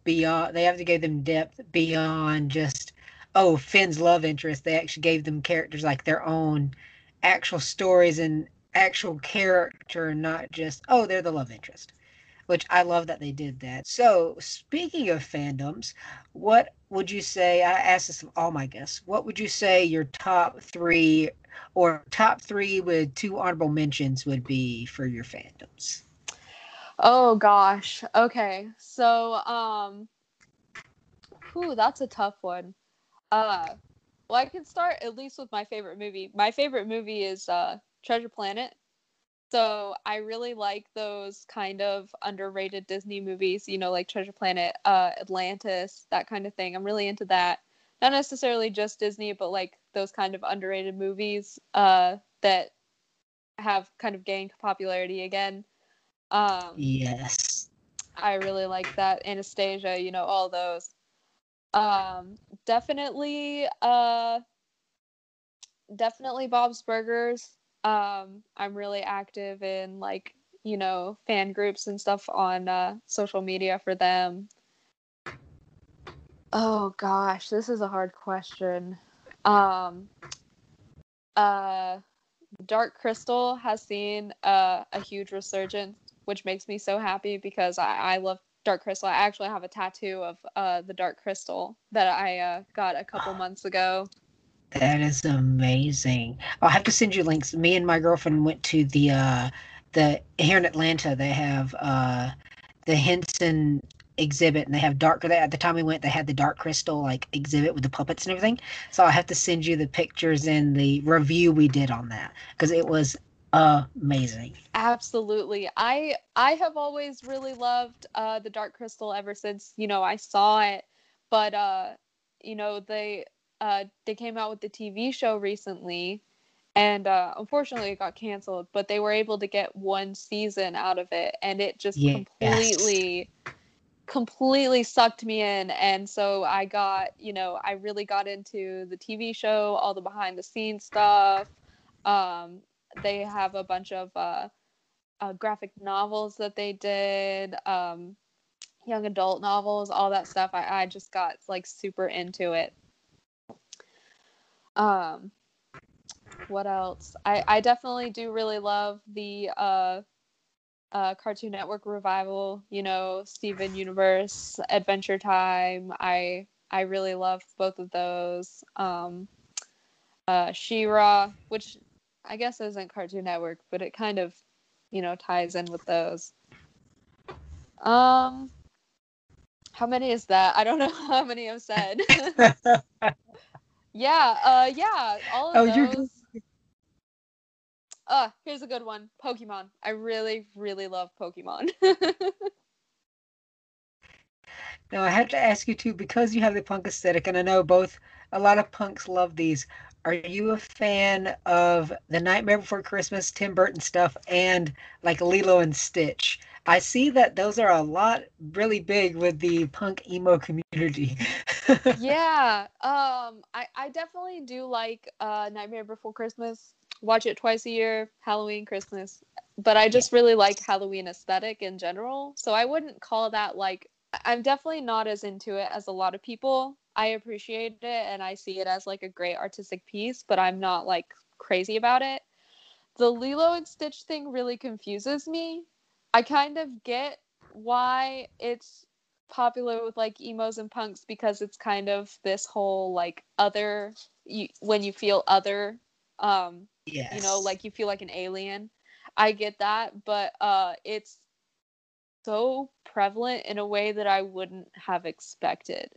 C: beyond just, oh, Finn's love interest. They actually gave them characters like their own actual stories and actual character, not just, oh, they're the love interest. Which I love that they did that. So, speaking of fandoms, what would you say? I asked this of all my guests. What would you say your top three, or top three with 2 honorable mentions, would be for your fandoms?
D: Oh gosh. Okay. So, that's a tough one. Well, I can start at least with my favorite movie. My favorite movie is Treasure Planet. So I really like those kind of underrated Disney movies, like Treasure Planet, Atlantis, that kind of thing. I'm really into that. Not necessarily just Disney, but like those kind of underrated movies that have kind of gained popularity again.
C: Yes.
D: I really like that. Anastasia, all those. Definitely Bob's Burgers. I'm really active in like, fan groups and stuff on social media for them. Oh gosh, this is a hard question. Um Dark Crystal has seen a huge resurgence, which makes me so happy because I love Dark Crystal. I actually have a tattoo of the Dark Crystal that I got a couple months ago.
C: That is amazing. I'll have to send you links. Me and my girlfriend went to the here in Atlanta. They have the Henson exhibit, and they have at the time we went, they had the Dark Crystal like exhibit with the puppets and everything. So I have to send you the pictures and the review we did on that because it was amazing.
D: Absolutely. I have always really loved the Dark Crystal ever since, I saw it. But they came out with the TV show recently, and unfortunately it got canceled, but they were able to get 1 season out of it, and it just
C: Yes.
D: completely sucked me in. And so I really got into the TV show, all the behind the scenes stuff. They have a bunch of graphic novels that they did, young adult novels, all that stuff. I just got like super into it. What else? I definitely do really love the Cartoon Network revival, Steven Universe, Adventure Time. I really love both of those. She-Ra, which I guess isn't Cartoon Network, but it kind of, ties in with those. How many is that? I don't know how many I've said. Yeah, all of those. Here's a good one. Pokemon. I really, really love Pokemon.
C: Now I have to ask you too, because you have the punk aesthetic, and I know a lot of punks love these. Are you a fan of the Nightmare Before Christmas, Tim Burton stuff, and like Lilo and Stitch? I see that those are a lot really big with the punk emo community.
D: Yeah, I definitely do like Nightmare Before Christmas. watch it twice a year, Halloween, Christmas. But I just really like Halloween aesthetic in general. So I wouldn't call that like, I'm definitely not as into it as a lot of people. I appreciate it and I see it as like a great artistic piece, but I'm not like crazy about it. The Lilo and Stitch thing really confuses me. I kind of get why it's popular with like emos and punks because it's kind of this whole like other when you feel other you know,
C: Yes.
D: like you feel like an alien. I get that, but it's so prevalent in a way that I wouldn't have expected.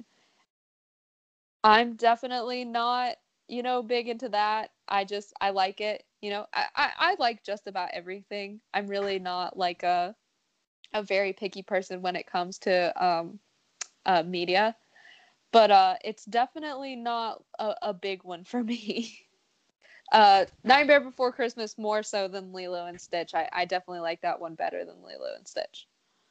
D: I'm definitely not, you know, big into that. I like it. You know, I like just about everything. I'm really not like a very picky person when it comes to media, but it's definitely not a big one for me. Nightmare Before Christmas more so than Lilo and Stitch. I definitely like that one better than Lilo and Stitch.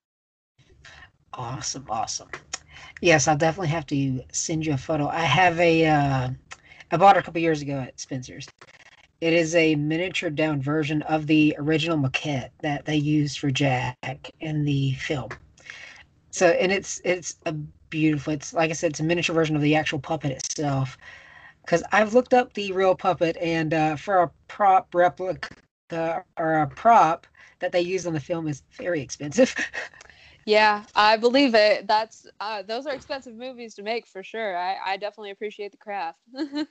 C: Awesome, awesome. Yes, I'll definitely have to send you a photo. I have I bought it a couple years ago at Spencer's. It is a miniature down version of the original maquette that they used for Jack in the film. So, and it's a beautiful. It's like I said, it's a miniature version of the actual puppet itself. Because I've looked up the real puppet, and for a prop replica or a prop that they use on the film is very expensive.
D: Yeah, I believe it. That's those are expensive movies to make for sure. I definitely appreciate the craft.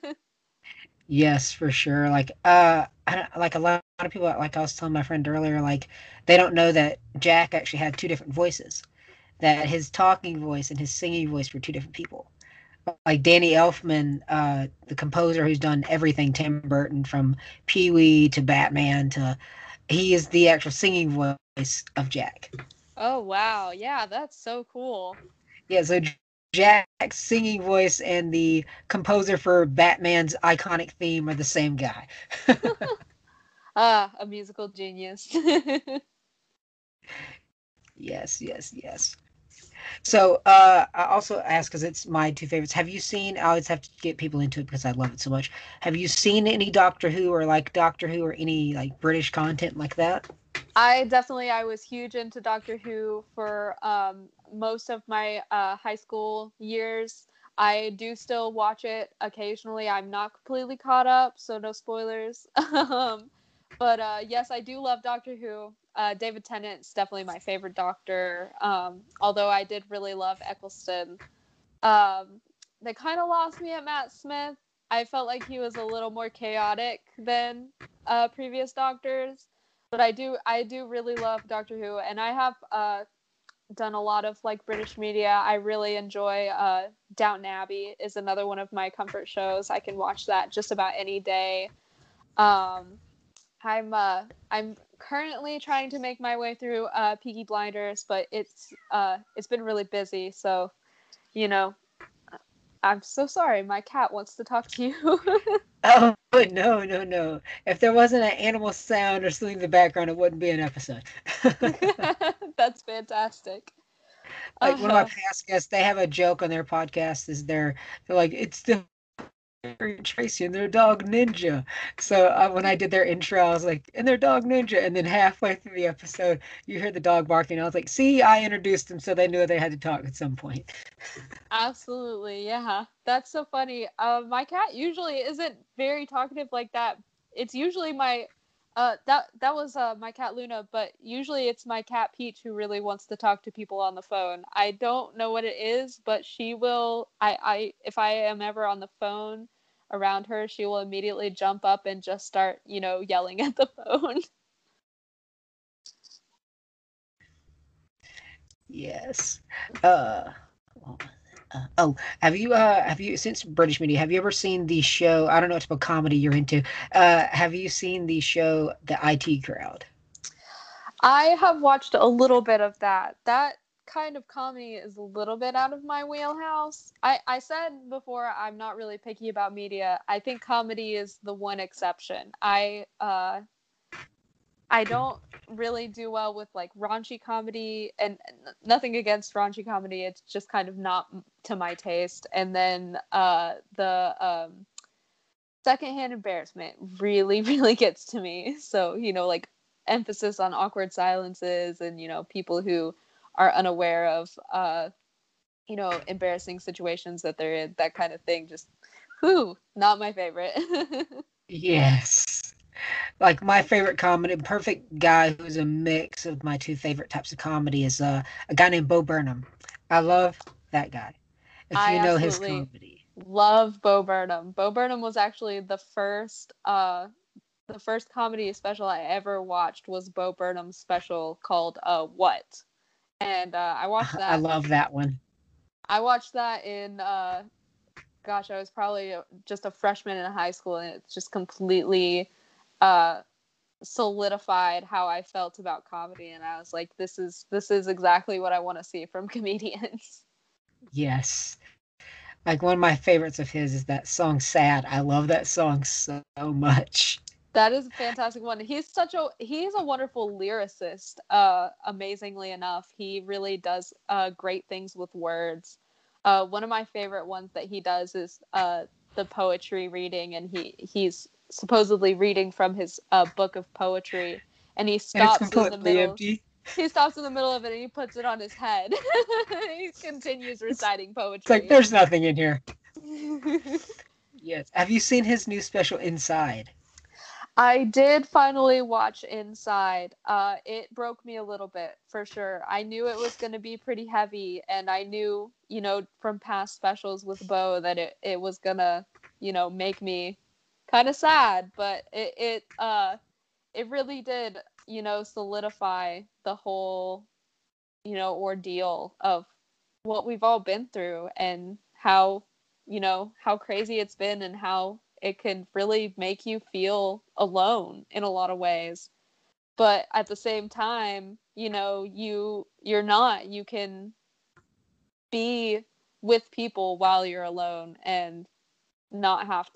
C: Yes, for sure. Like, like a lot of people, like I was telling my friend earlier, like they don't know that Jack actually had two different voices. That his talking voice and his singing voice were two different people. Like Danny Elfman, the composer who's done everything Tim Burton from Pee Wee to Batman to, he is the actual singing voice of Jack.
D: Oh wow, yeah, that's so cool.
C: Yeah, so Jack's singing voice and the composer for Batman's iconic theme are the same guy.
D: Ah, a musical genius.
C: Yes, yes, yes. So, I also ask because it's my two favorites. Have you seen? I always have to get people into it because I love it so much. Have you seen any Doctor Who or like Doctor Who or any like British content like that?
D: I was huge into Doctor Who for most of my high school years. I do still watch it occasionally. I'm not completely caught up, so no spoilers. But yes, I do love Doctor Who. David Tennant's definitely my favorite Doctor. Although I did really love Eccleston. Um, they kind of lost me at Matt Smith. I felt like he was a little more chaotic than previous Doctors, but I do really love Doctor Who, and I have done a lot of like British media. I really enjoy Downton Abbey is another one of my comfort shows. I can watch that just about any day. Um, I'm currently trying to make my way through Peaky Blinders, but it's been really busy, so you know I'm so sorry. My cat wants to talk to you.
C: Oh no, no, no! If there wasn't an animal sound or something in the background, it wouldn't be an episode.
D: That's fantastic.
C: Like one of my
D: Uh,
C: past guests, they have a joke on their podcast. They're like, it's the Tracy and their dog Ninja. So when I did their intro, I was like, and their dog Ninja. And then halfway through the episode, you heard the dog barking. I was like, see, I introduced them, so they knew they had to talk at some point.
D: Absolutely, yeah. That's so funny. My cat usually isn't very talkative like that. It's usually my that was my cat Luna, but usually it's my cat Peach who really wants to talk to people on the phone. I don't know what it is, but she will I if I am ever on the phone around her, she will immediately jump up and just start, you know, yelling at the phone.
C: Yes. Well, oh, have you since British media, have you ever seen the show? I don't know what type of comedy you're into. Have you seen the show The IT Crowd?
D: I have watched a little bit of that. That kind of comedy is a little bit out of my wheelhouse. I said before I'm not really picky about media. I think comedy is the one exception. I don't really do well with like raunchy comedy and nothing against raunchy comedy. It's just kind of not to my taste. And then the secondhand embarrassment really, really gets to me. So, like emphasis on awkward silences and, people who are unaware of, embarrassing situations that they're in, that kind of thing. Just, not my favorite.
C: Yes. Like my favorite comedy, perfect guy who's a mix of my two favorite types of comedy is a guy named Bo Burnham. I love that guy. If
D: I
C: you know his
D: absolutely
C: comedy.
D: love Bo Burnham. Bo Burnham was actually the first comedy special I ever watched was Bo Burnham's special called What? And I watched
C: I
D: that.
C: love that one.
D: I watched that in gosh, I was probably just a freshman in high school, and it's just completely uh, solidified how I felt about comedy. And I was like, this is exactly what I want to see from comedians.
C: Yes. Like one of my favorites of his is that song Sad. I love that song so much.
D: That is a fantastic one. He's a wonderful lyricist. Amazingly enough, he really does great things with words. One of my favorite ones that he does is the poetry reading, and he's supposedly reading from his book of poetry, and he
C: And it's
D: stops in the
C: completely
D: middle.
C: empty.
D: He stops in the middle of it and he puts it on his head. He continues reciting
C: It's like
D: poetry.
C: there's nothing in here. Yes. Have you seen his new special Inside?
D: I did finally watch Inside. It broke me a little bit for sure. I knew it was going to be pretty heavy, and I knew, from past specials with Bo that it was gonna, make me kind of sad. But it really did, solidify the whole, ordeal of what we've all been through and how crazy it's been and how it can really make you feel alone in a lot of ways. But at the same time, you're not. You can be with people while you're alone and not have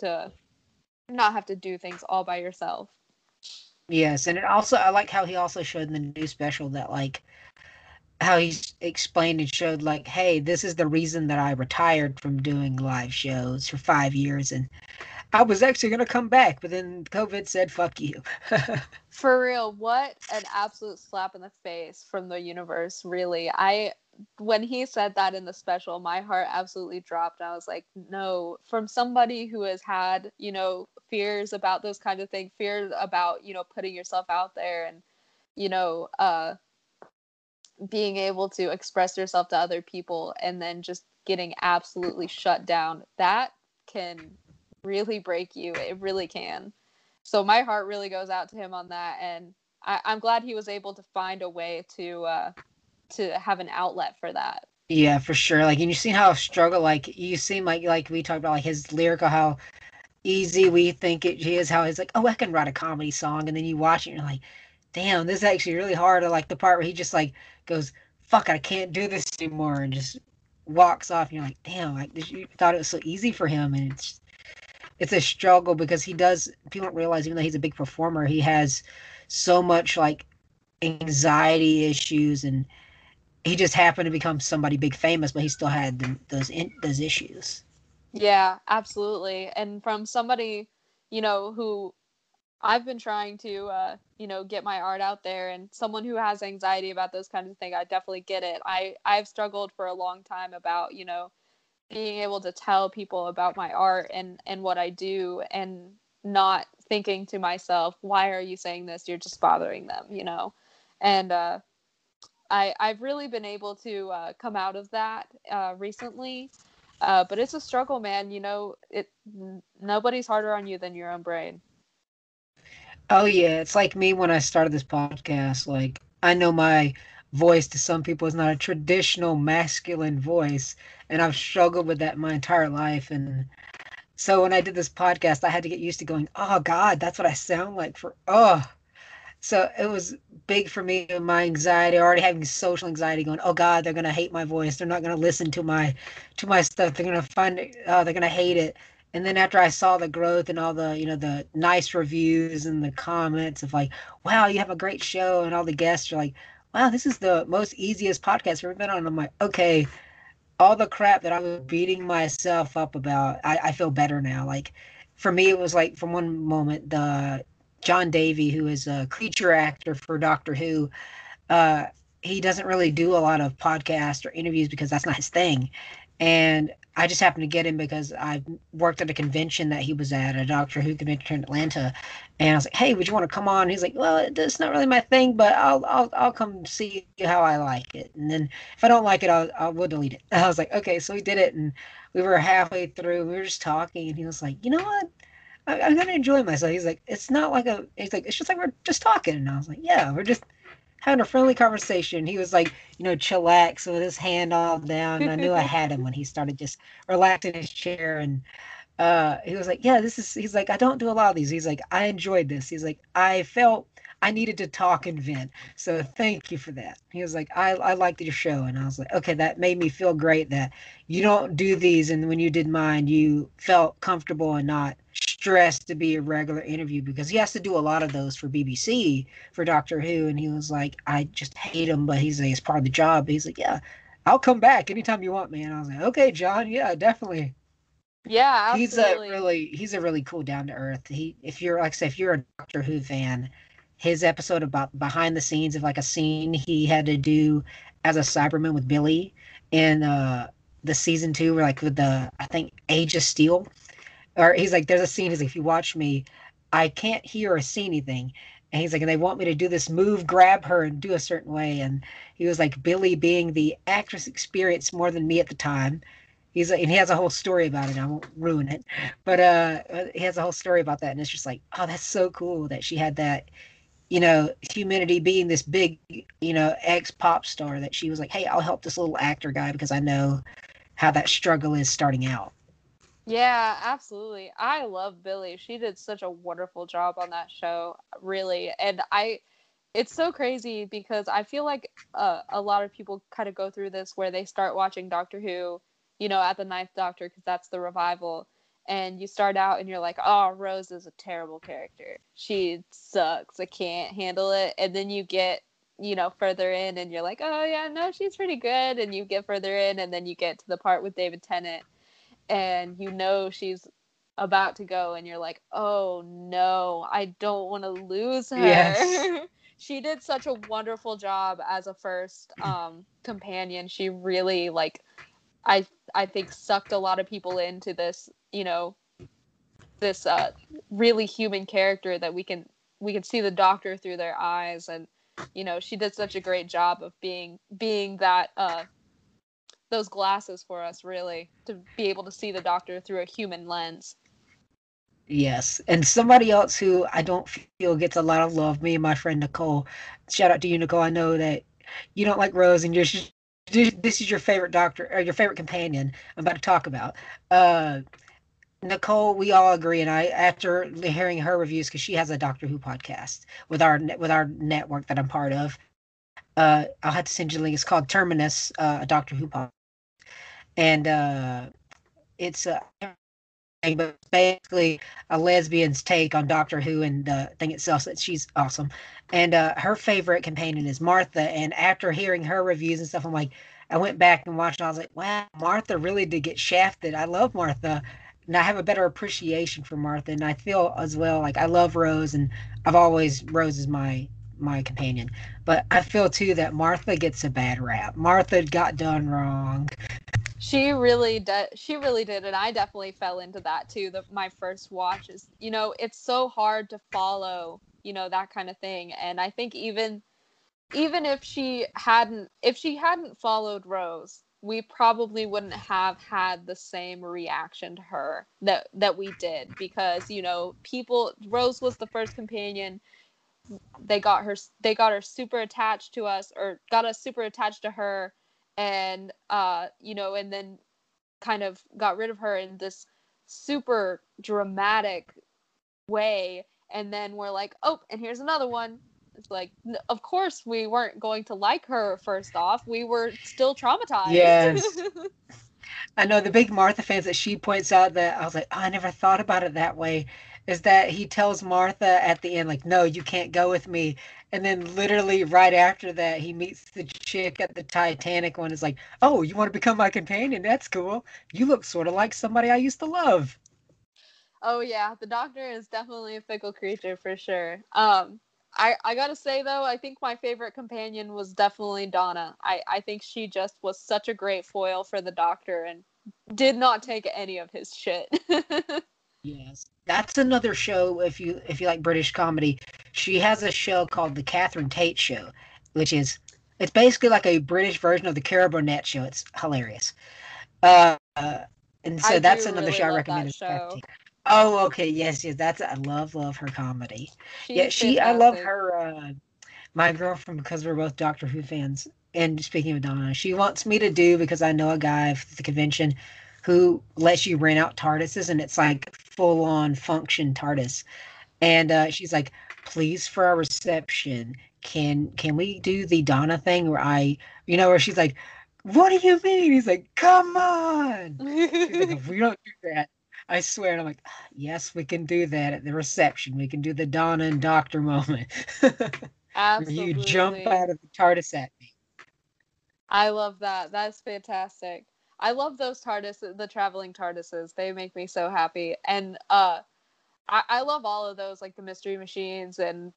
D: to do things all by yourself.
C: Yes, and it also I like how he also showed in the new special that like how he explained and showed like, hey, this is the reason that I retired from doing live shows for 5 years, and I was actually gonna come back, but then COVID said, "Fuck you."
D: For real, what an absolute slap in the face from the universe, really. When he said that in the special, my heart absolutely dropped. I was like, no, from somebody who has had, fears about those kind of things, fears about, putting yourself out there and, you know, uh, being able to express yourself to other people and then just getting absolutely shut down. That can really break you. It really can. So my heart really goes out to him on that, and I'm glad he was able to find a way to have an outlet for that.
C: Yeah, for sure. Like, and you see how struggle. Like, you seem like we talked about like his lyrical, how easy we think it is. How he's like, oh, I can write a comedy song, and then you watch it, and you're like, damn, this is actually really hard. Or like the part where he just like goes, fuck, I can't do this anymore, and just walks off. And you're like, damn, like you thought it was so easy for him, and it's a struggle because he does. People don't realize, even though he's a big performer, he has so much like anxiety issues, and he just happened to become somebody big famous, but he still had those issues.
D: Yeah, absolutely. And from somebody, who I've been trying to, get my art out there, and someone who has anxiety about those kinds of things, I definitely get it. I've struggled for a long time about, being able to tell people about my art and what I do, and not thinking to myself, why are you saying this? You're just bothering them. And I've really been able to come out of that recently. But it's a struggle, man. Nobody's harder on you than your own brain.
C: Oh yeah, it's like me when I started this podcast. Like I know my voice to some people is not a traditional masculine voice, and I've struggled with that my entire life. And so when I did this podcast, I had to get used to going, "Oh God, that's what I sound like for oh." So it was big for me, my anxiety, already having social anxiety, going, "Oh God, they're gonna hate my voice. They're not gonna listen to my stuff. They're gonna find it. They're gonna hate it." And then after I saw the growth and all the, the nice reviews and the comments of like, "Wow, you have a great show," and all the guests are like, "Wow, this is the most easiest podcast I've ever been on." I'm like, okay, all the crap that I was beating myself up about, I feel better now. Like for me, it was like from one moment, the John Davy, who is a creature actor for Doctor Who, uh, he doesn't really do a lot of podcasts or interviews because that's not his thing. And I just happened to get him because I worked at a convention that he was at, a Doctor Who convention in Atlanta. And I was like, "Hey, would you want to come on?" He's like, "Well, it's not really my thing, but I'll come see how I like it. And then if I don't like it, we'll delete it." And I was like, "Okay." So we did it, and we were halfway through. We were just talking, and he was like, "You know what? I'm gonna enjoy myself." He's like, "It's not like a." He's like, "It's just like we're just talking." And I was like, "Yeah, we're just having a friendly conversation." He was like, chillax with his hand all down. And I knew I had him when he started just relaxing in his chair. And he was like, "Yeah, he's like, I don't do a lot of these." He's like, "I enjoyed this." He's like, "I felt I needed to talk and vent. So thank you for that." He was like, I liked your show." And I was like, "Okay, that made me feel great that you don't do these. And when you did mine, you felt comfortable and not stressed to be a regular interview," because he has to do a lot of those for BBC for Doctor Who. And he was like, "I just hate him, but he's like, it's part of the job." He's like, "Yeah, I'll come back anytime you want me." And I was like, "Okay, John, yeah, definitely."
D: Yeah, absolutely.
C: He's a really cool, down to earth. If you're, like I say, if you're a Doctor Who fan, his episode about behind the scenes of like a scene he had to do as a Cyberman with Billy in the season 2, where like with the, I think, Age of Steel, or he's like, there's a scene, he's like, "If you watch me, I can't hear or see anything." And he's like, "And they want me to do this move, grab her and do a certain way." And he was like, Billy being the actress experienced more than me at the time. He's like, and he has a whole story about it. I won't ruin it, but he has a whole story about that. And it's just like, oh, that's so cool that she had that, humanity, being this big, ex pop star, that she was like, "Hey, I'll help this little actor guy because I know how that struggle is starting out."
D: Yeah, absolutely. I love Billy. She did such a wonderful job on that show, really. And it's so crazy because I feel like a lot of people kind of go through this where they start watching Doctor Who, at the Ninth Doctor, because that's the revival. And you start out and you're like, "Oh, Rose is a terrible character. She sucks. I can't handle it." And then you get, further in and you're like, "Oh, yeah, no, she's pretty good." And you get further in and then you get to the part with David Tennant and she's about to go and you're like, "Oh no, I don't want to lose
C: Yes.
D: her." She did such a wonderful job as a first companion. She really, like, I think sucked a lot of people into this, this really human character that we can see the Doctor through their eyes. And she did such a great job of being that those glasses for us, really, to be able to see the Doctor through a human lens.
C: Yes. And somebody else who I don't feel gets a lot of love, me and my friend Nicole. Shout out to you, Nicole. I know that you don't like Rose, and this is your favorite Doctor, or your favorite companion I'm about to talk about. Uh, Nicole, we all agree, and I, after hearing her reviews, because she has a Doctor Who podcast with our network that I'm part of. I'll have to send you a link. It's called Terminus, a Doctor Who podcast, and it's but basically a lesbian's take on Doctor Who and the thing itself. So she's awesome, and her favorite companion is Martha. And after hearing her reviews and stuff, I'm like, I went back and watched. And I was like, wow, Martha really did get shafted. I love Martha, and I have a better appreciation for Martha. And I feel as well like I love Rose, and Rose is my companion. But I feel too that Martha gets a bad rap. Martha got done wrong.
D: She really did. She really did, and I definitely fell into that too. My first watch is, it's so hard to follow, that kind of thing. And I think even if she hadn't followed Rose, we probably wouldn't have had the same reaction to her that we did, because Rose was the first companion. They got her super attached to us, or got us super attached to her, and and then kind of got rid of her in this super dramatic way. And then we're like, "Oh, and here's another one." It's like, of course we weren't going to like her. First off, we were still traumatized.
C: Yes. I know the big Martha fans that she points out, that I was like, oh, I never thought about it that way, is that he tells Martha at the end, like, "No, you can't go with me." And then literally right after that, he meets the chick at the Titanic one, is like, "Oh, you want to become my companion? That's cool. You look sort of like somebody I used to love."
D: Oh yeah, the Doctor is definitely a fickle creature for sure. I gotta say though, I think my favorite companion was definitely Donna. I think she just was such a great foil for the Doctor and did not take any of his shit.
C: Yes, that's another show. If you like British comedy, she has a show called the Catherine Tate Show, which is it's basically like a British version of the Cara Burnett Show. It's hilarious. Uh, and
D: I
C: so that's
D: do
C: another
D: really
C: show I
D: love
C: recommend.
D: that
C: Is Catherine
D: show.
C: Tate. Oh, okay, yes, that's I love her comedy. Yeah,
D: She's
C: I love
D: fantastic.
C: her. My girlfriend, because we're both Doctor Who fans. And speaking of Donna, she wants me to do because I know a guy at the convention who lets you rent out TARDISes, and it's like full on function TARDIS. And she's like, please, for our reception, can we do the Donna thing where where she's like, what do you mean? He's like, come on. She's like, if we don't do that, I swear. And I'm like, yes, we can do that at the reception. We can do the Donna and Doctor moment. Where you jump
D: Absolutely.
C: out of the TARDIS at me.
D: I love that. That's fantastic. I love those TARDIS, the traveling TARDISes. They make me so happy. And I love all of those, like the Mystery Machines and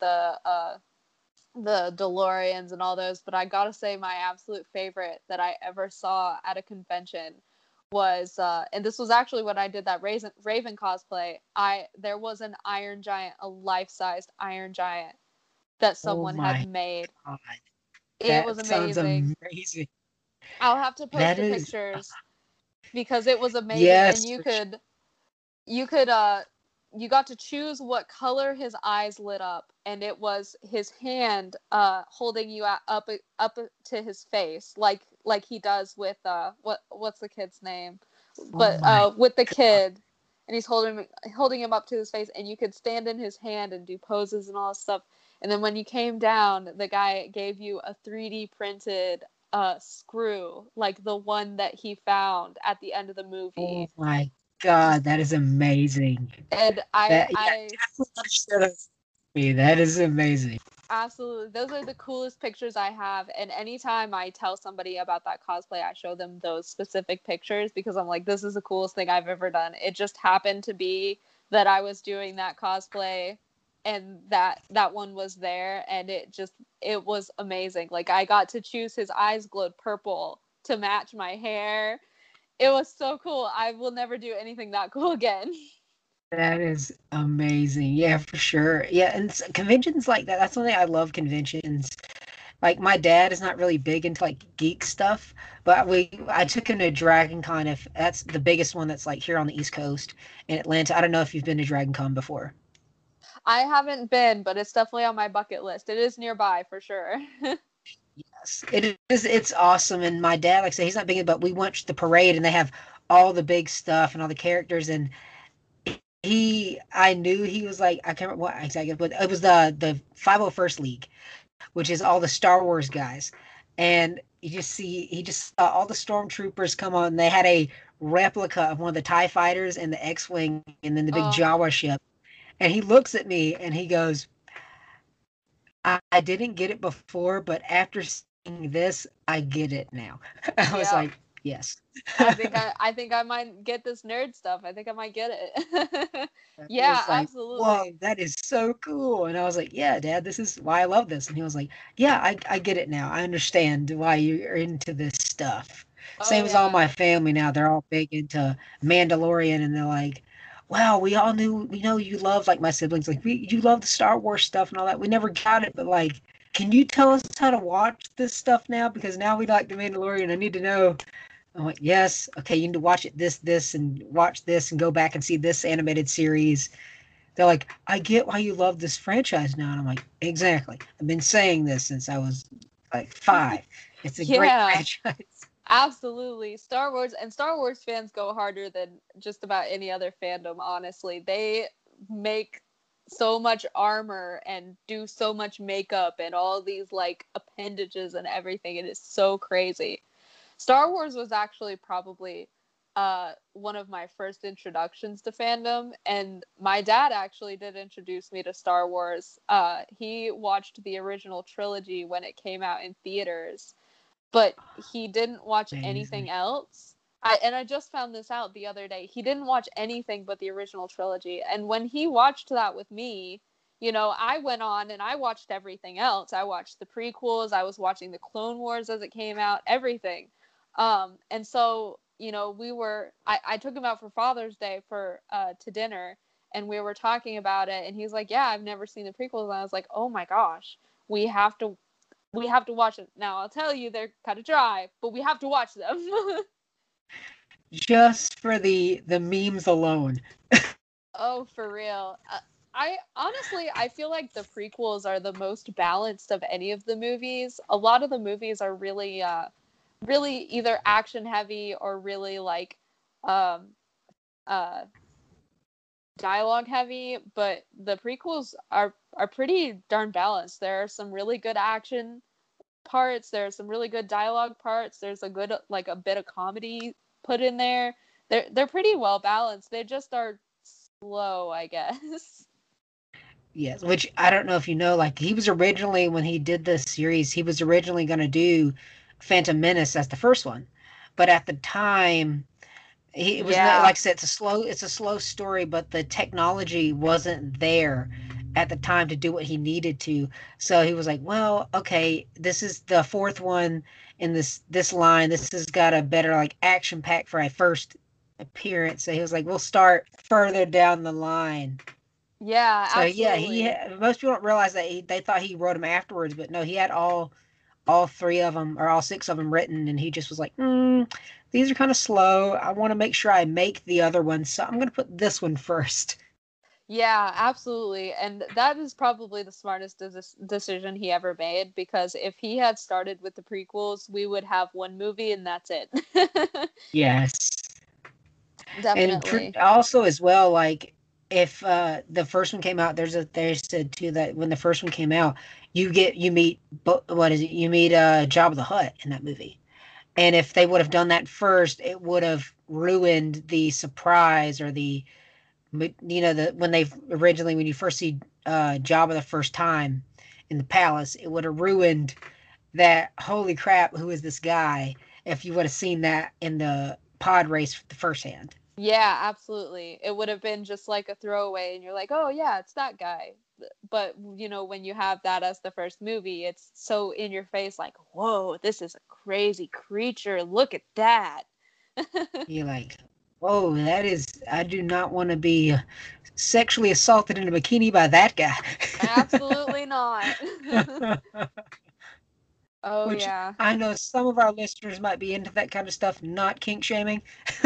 D: the DeLoreans and all those. But I gotta say, my absolute favorite that I ever saw at a convention was, and this was actually when I did that Raven cosplay. There was an Iron Giant, a life-sized Iron Giant that
C: Oh
D: someone had
C: my
D: made.
C: God.
D: It was
C: That sounds
D: amazing.
C: amazing.
D: I'll have to post
C: That
D: the
C: is,
D: pictures because it was amazing, and
C: yes,
D: you could you got to choose what color his eyes lit up, and it was his hand holding you up to his face, like he does with what's the kid's name,
C: oh
D: but
C: my
D: with the
C: God.
D: kid, and he's holding him up to his face, and you could stand in his hand and do poses and all this stuff. And then when you came down, the guy gave you a 3D printed screw, like the one that he found at the end of the
C: Oh
D: movie.
C: my God. That is amazing.
D: And
C: Yeah,
D: I
C: definitely share that with me. That is amazing.
D: absolutely, those are the coolest pictures I have. And anytime I tell somebody about that cosplay, I show them those specific pictures because I'm like, this is the coolest thing I've ever done. It just happened to be that I was doing that cosplay and that one was there, and it was amazing. Like, I got to choose his eyes glowed purple to match my hair. It was so cool. I will never do anything that cool again.
C: That is amazing. Yeah, for sure. Yeah, and conventions like that, that's something I love conventions. Like my dad is not really big into like geek stuff, but I took him to Dragon Con. If that's the biggest one that's like here on the East Coast in Atlanta. I don't know if you've been to Dragon Con before.
D: I haven't been, but it's definitely on my bucket list. It is nearby for sure.
C: Yes, it is. It's awesome. And my dad, like I say, he's not big, but we watched the parade and they have all the big stuff and all the characters. And I knew he was like, I can't remember what exactly, but it was the 501st League, which is all the Star Wars guys. And he just saw all the stormtroopers come on. They had a replica of one of the TIE fighters and the X-Wing and then the big
D: Oh,
C: Jawa ship. And he looks at me and he goes, I didn't get it before, but after seeing this, I get it now. I was
D: yeah.
C: like, yes.
D: I think I might get this nerd stuff. I think I might get it.
C: He
D: Yeah,
C: was like, whoa,
D: absolutely.
C: that is so cool. And I was like, yeah, Dad, this is why I love this. And he was like, yeah, I get it now. I understand why you're into this stuff.
D: Oh
C: Same as all
D: yeah.
C: my family now. They're all big into Mandalorian and they're like, wow, we know you love like my siblings, like you love the Star Wars stuff and all that. We never got it, but like, can you tell us how to watch this stuff now? Because now we like the Mandalorian. I need to know. I'm like, yes, okay, you need to watch it this, and watch this, and go back and see this animated series. They're like, I get why you love this franchise now. And I'm like, exactly. I've been saying this since I was like 5. It's a great
D: Yeah,
C: franchise.
D: absolutely. Star Wars fans go harder than just about any other fandom, honestly. They make so much armor and do so much makeup and all these like appendages and everything. It is so crazy. Star Wars was actually probably one of my first introductions to fandom, and my dad actually did introduce me to Star Wars. He watched the original trilogy when it came out in theaters, but he didn't watch
C: Amazing.
D: anything else. I just found this out the other day. He didn't watch anything but the original trilogy. And when he watched that with me, you know, I went on and I watched everything else. I watched the prequels, I was watching the Clone Wars as it came out, everything. And so, you know, I took him out for Father's Day for to dinner, and we were talking about it, and he's like, "Yeah, I've never seen the prequels." And I was like, "Oh my gosh, we have to watch it." Now, I'll tell you, they're kind of dry, but we have to watch them.
C: Just for the memes alone.
D: Oh, for real. I honestly, I feel like the prequels are the most balanced of any of the movies. A lot of the movies are really, really either action heavy or really like, um, uh, dialogue heavy. But the prequels are pretty darn balanced. There are some really good action parts. There are some really good dialogue parts. There's a good like a bit of comedy put in there. They're pretty well balanced. They just are slow, I guess.
C: Yes, which I don't know if you know, like he was originally when he did this series, he was originally going to do Phantom Menace as the first one, but at the time, it was not,
D: Yeah.
C: like I said, it's a slow story, but the technology wasn't there at the time to do what he needed to. So he was like, well, okay, this is the fourth one in this line. This has got a better like action pack for a first appearance. So he was like, we'll start further down the line.
D: Yeah,
C: So yeah,
D: absolutely.
C: most people don't realize that they thought he wrote them afterwards, but no, he had all three of them or all six of them written, and he just was like, these are kind of slow. I want to make sure I make the other one, so I'm going to put this one first.
D: Yeah, absolutely. And that is probably the smartest decision he ever made, because if he had started with the prequels, we would have one movie and that's it.
C: Yes, and
D: Definitely.
C: also as well, like if the first one came out, they said too that when the first one came out, you meet what is it? You meet Jabba the Hutt in that movie. And if they would have done that first, it would have ruined the surprise or the when they originally when you first see Jabba the first time in the palace, it would have ruined that. Holy crap! Who is this guy? If you would have seen that in the pod race the first hand.
D: Yeah, absolutely. It would have been just like a throwaway and you're like, "Oh yeah, it's that guy." But you know, when you have that as the first movie, it's so in your face like, "Whoa, this is a crazy creature. Look at that."
C: You're like, whoa, that is. I do not want to be sexually assaulted in a bikini by that guy.
D: Absolutely not. Oh
C: Which
D: yeah.
C: I know some of our listeners might be into that kind of stuff, not kink shaming.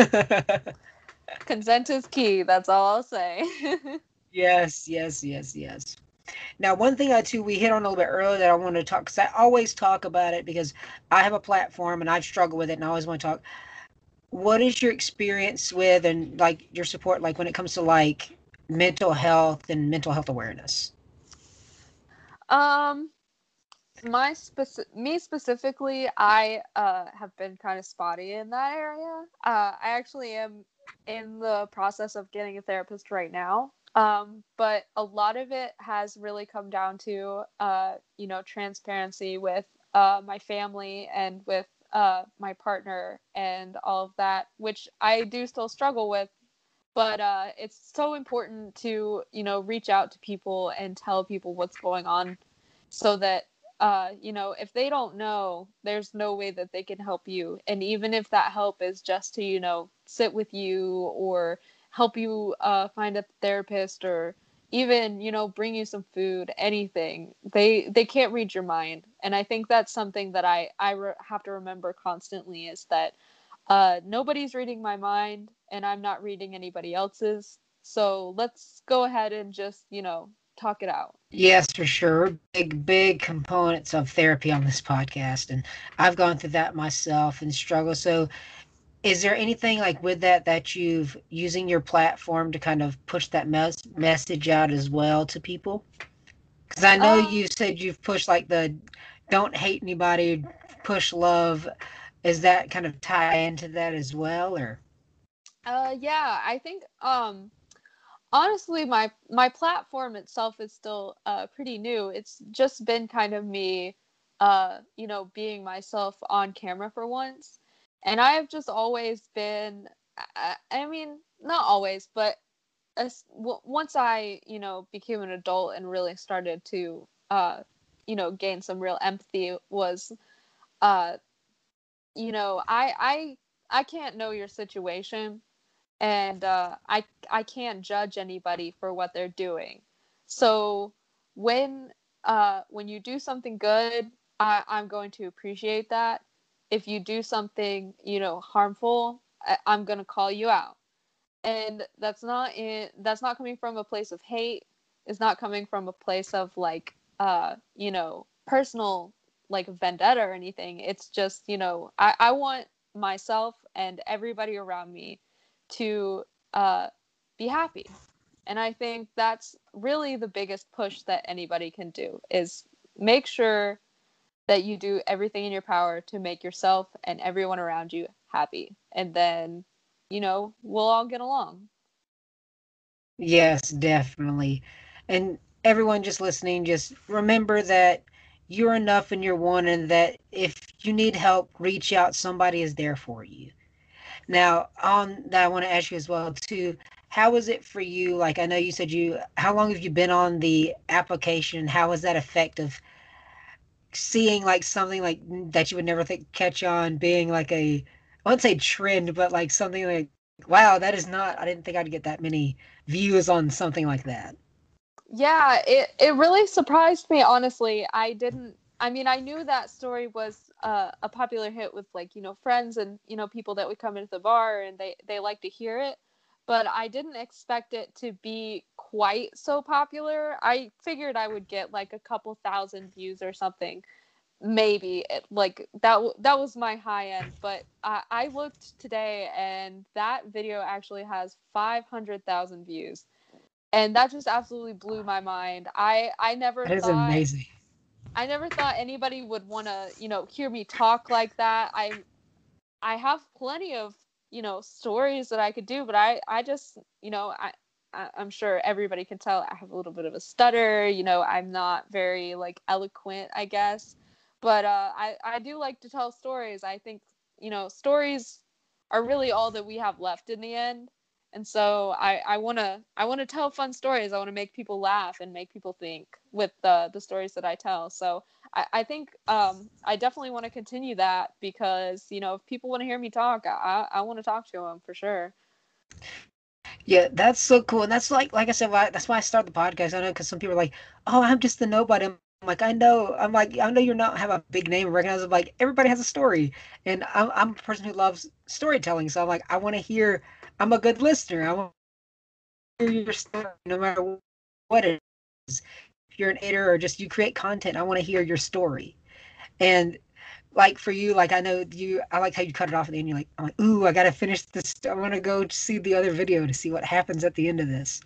D: Consent is key. That's all I'll say.
C: Yes, yes, yes, yes. Now, one thing we hit on a little bit earlier that I wanted to talk, because I always talk about it because I have a platform and I've struggled with it and I always want to talk. What is your experience with and like your support, like when it comes to like mental health and mental health awareness?
D: um, me specifically, I have been kind of spotty in that area. I actually am in the process of getting a therapist right now. But a lot of it has really come down to you know, transparency with my family and with my partner and all of that, which I do still struggle with. But it's so important to, you know, reach out to people and tell people what's going on, so that you know, if they don't know, there's no way that they can help you. And even if that help is just to, you know, sit with you or help you find a therapist, or even, you know, bring you some food, anything, they can't read your mind. And I think that's something that have to remember constantly, is that nobody's reading my mind and I'm not reading anybody else's. So let's go ahead and just, you know, talk it out.
C: Yes, for sure. Big components of therapy on this podcast. And I've gone through that myself and struggle. So is there anything like with that you've using your platform to kind of push that message out as well to people? Because I know
D: Um,
C: you said you've pushed like the don't hate anybody, push love. Is that kind of tie into that as well, or?
D: yeah, I think, honestly, my platform itself is still pretty new. It's just been kind of me, you know, being myself on camera for once. And I have just always been, I mean, not always, but once I, became an adult and really started to, gain some real empathy was, uh, I can't know your situation, and I can't judge anybody for what they're doing. So when you do something good, I'm going to appreciate that. If you do something, harmful, I'm going to call you out. And that's not coming from a place of hate. It's not coming from a place of like personal like vendetta or anything. It's just, I want myself and everybody around me to be happy. And I think that's really the biggest push that anybody can do, is make sure that you do everything in your power to make yourself and everyone around you happy. And then, we'll all get along.
C: Yes, definitely. And everyone just listening, just remember that you're enough and you're one, and that if you need help, reach out. Somebody is there for you. Now, on that, I want to ask you as well too. How was it for you? Like, I know you said how long have you been on the application? How was that effective? Seeing like something like that you would never think catch on, being like I wouldn't say trend, but like something like, wow, that is not, I didn't think I'd get that many views on something like that.
D: Yeah, it really surprised me, honestly. I mean, I knew that story was a popular hit with like, friends and, people that would come into the bar and they like to hear it, but I didn't expect it to be quite so popular. I figured I would get like a couple thousand views or something. Maybe like that was my high end, but I looked today and that video actually has 500,000 views. And that just absolutely blew my mind.
C: That is amazing.
D: I never thought anybody would want to, hear me talk like that. I have plenty of, stories that I could do, but I just, I'm sure everybody can tell I have a little bit of a stutter. I'm not very like eloquent, I guess, but I do like to tell stories. I think, stories are really all that we have left in the end. And so I wanna tell fun stories. I want to make people laugh and make people think with the stories that I tell. So I think I definitely want to continue that, because if people want to hear me talk, I want to talk to them for sure.
C: Yeah, that's so cool. And that's like I said, that's why I started the podcast. I know, because some people are like, oh, I'm just the nobody. I'm like, I know. I'm like, I know you're not have a big name recognized. I'm like, everybody has a story. And I'm a person who loves storytelling. So I'm like, I want to hear, I'm a good listener. I want to hear your story, no matter what it is. If you're an editor or just you create content, I want to hear your story. And like for you, like I know you, I like how you cut it off at the end. You're like, I'm like, ooh, I gotta finish this. I want to go see the other video to see what happens at the end of this.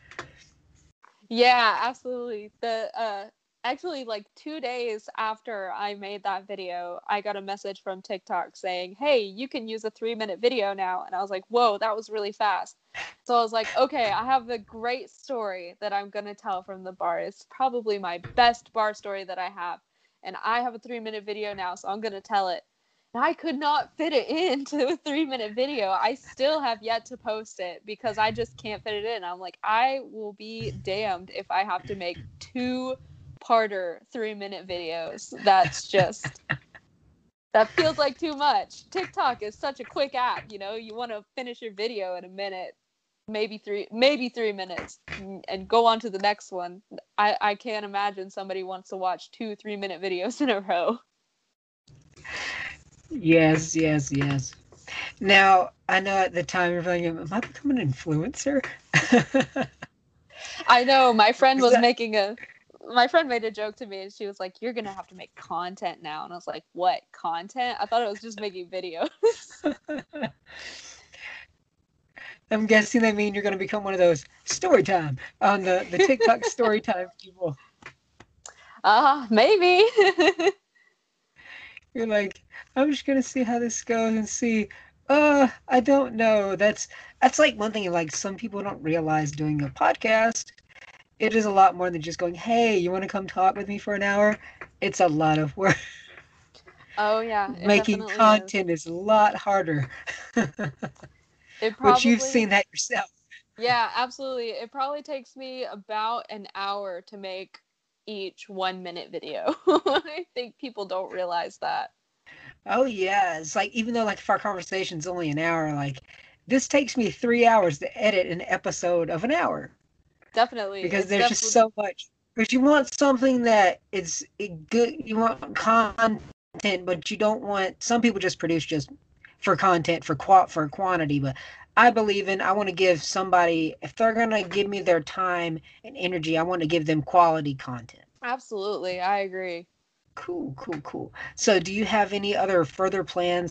D: Yeah, absolutely. The actually like 2 days after I made that video, I got a message from TikTok saying, "Hey, you can use a 3-minute video now." And I was like, "Whoa, that was really fast." So I was like, "Okay, I have a great story that I'm gonna tell from the bar. It's probably my best bar story that I have, and I have a 3-minute video now, so I'm gonna tell it." And I could not fit it into a 3-minute video. I still have yet to post it because I just can't fit it in. I'm like, I will be damned if I have to make 2-parter 3-minute videos. That feels like too much. TikTok is such a quick app, you want to finish your video in a minute, maybe 3 minutes, and go on to the next one. I can't imagine somebody wants to watch 2 3-minute videos in a row.
C: Yes, yes, yes. Now, I know at the time you're thinking, am I becoming an influencer?
D: I know, my friend
C: Is that-
D: made a joke to me, and she was like, "You're gonna have to make content now." And I was like, "What content?" I thought it was just making videos.
C: I'm guessing they mean you're going to become one of those story time on the TikTok story time people.
D: Maybe.
C: You're like, I'm just going to see how this goes and see. I don't know. That's like one thing. Like some people don't realize doing a podcast, it is a lot more than just going, hey, you want to come talk with me for an hour? It's a lot of work.
D: Oh yeah, it
C: Making
D: definitely
C: content is a lot harder.
D: It
C: But you've
D: probably,
C: seen that yourself.
D: yeah, absolutely. It probably takes me about an hour to make each 1 minute video. I think people don't realize that.
C: Oh yeah, it's like even though like if our conversation's only an hour, like this takes me 3 hours to edit an episode of an hour
D: Definitely.
C: because
D: It's
C: there's just
D: definitely
C: so much. Because you want something that is good, you want content, but you don't want. Some people just produce just for content for quantity, but I want to give somebody if they're gonna give me their time and energy, I want to give them quality content.
D: absolutely. I agree.
C: Cool, cool, cool. So, do you have any other further plans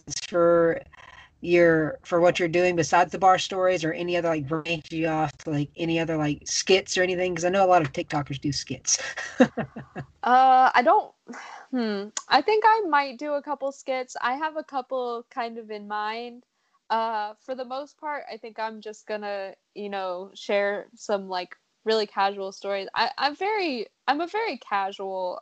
C: for what you're doing besides the bar stories, or any other like branching off to like any other like skits or anything? Because I know a lot of TikTokers do skits.
D: I don't. I think I might do a couple skits. I have a couple kind of in mind. For the most part, I think I'm just gonna, share some like really casual stories. I'm a very casual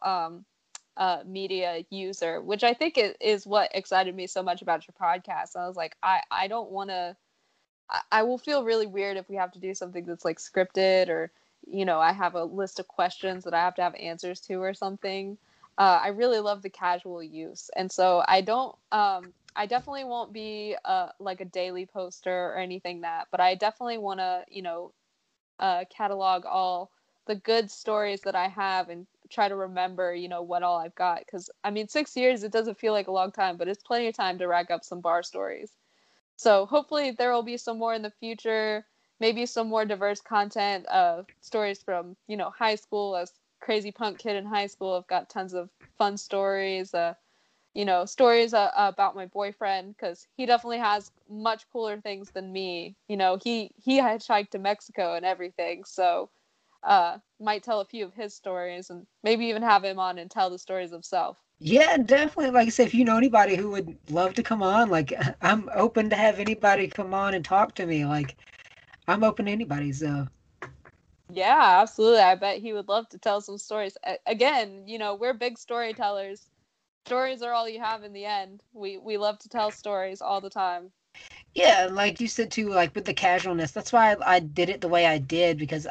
D: media user, which I think is what excited me so much about your podcast. I was like, I don't want to. I will feel really weird if we have to do something that's like scripted or, I have a list of questions that I have to have answers to or something. I really love the casual use. And so I definitely won't be like a daily poster or anything but I definitely want to, catalog all the good stories that I have and try to remember, what all I've got. Because, I mean, 6 years, it doesn't feel like a long time, but it's plenty of time to rack up some bar stories. So hopefully there will be some more in the future, maybe some more diverse content of stories from, high school. As crazy punk kid in high school, I've got tons of fun stories, stories about my boyfriend, because he definitely has much cooler things than me. He hitchhiked to Mexico and everything. So might tell a few of his stories and maybe even have him on and tell the stories himself.
C: Yeah, definitely. Like I said, if you know anybody who would love to come on, like I'm open to have anybody come on and talk to me. Like I'm open to anybody. So
D: Yeah, absolutely. I bet he would love to tell some stories. Again, we're big storytellers. Stories are all you have in the end. We love to tell stories all the time.
C: yeah, like you said too, like with the casualness. That's why I did it the way I did because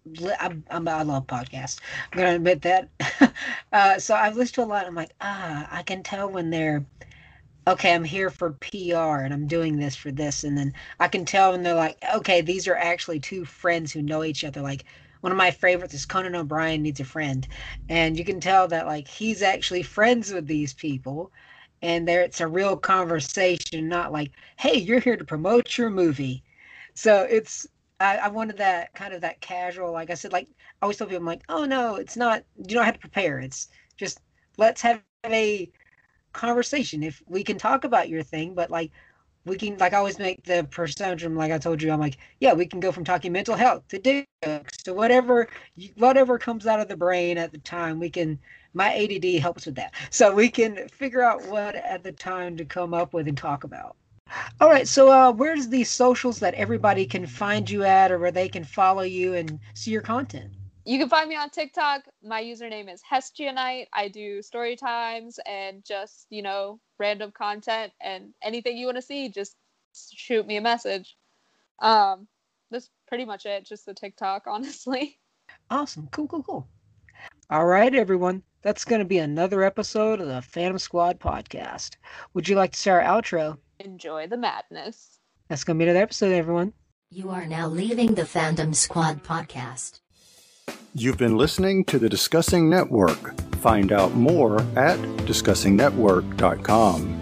C: I love podcasts. I'm gonna admit that. So I've listened to a lot. I'm like, I can tell when they're okay. I'm here for PR and I'm doing this for this, and then I can tell when they're like, okay, these are actually two friends who know each other. Like one of my favorites is Conan O'Brien Needs a Friend, and you can tell that like he's actually friends with these people and there it's a real conversation, not like, hey, you're here to promote your movie. So I wanted that kind of that casual, like I said, like I always tell people, I'm like, oh no, it's not, you don't have to prepare. It's just let's have a conversation. If we can talk about your thing, but like we can, like I always make the percentage, like I told you, I'm like, yeah, we can go from talking mental health to jokes to whatever comes out of the brain at the time. We can, my ADD helps with that, so we can figure out what at the time to come up with and talk about. All right, so where's the socials that everybody can find you at, or where they can follow you and see your content?
D: You can find me on TikTok. My username is Hestianite. I do story times and just, random content, and anything you want to see, just shoot me a message. That's pretty much it. Just the TikTok, honestly.
C: Awesome. Cool, cool, cool. All right, everyone. That's going to be another episode of the Phantom Squad podcast. Would you like to say our outro?
D: Enjoy the madness.
C: That's going to be another episode, everyone.
E: You are now leaving the Phantom Squad podcast.
F: You've been listening to the Discussing Network. Find out more at discussingnetwork.com.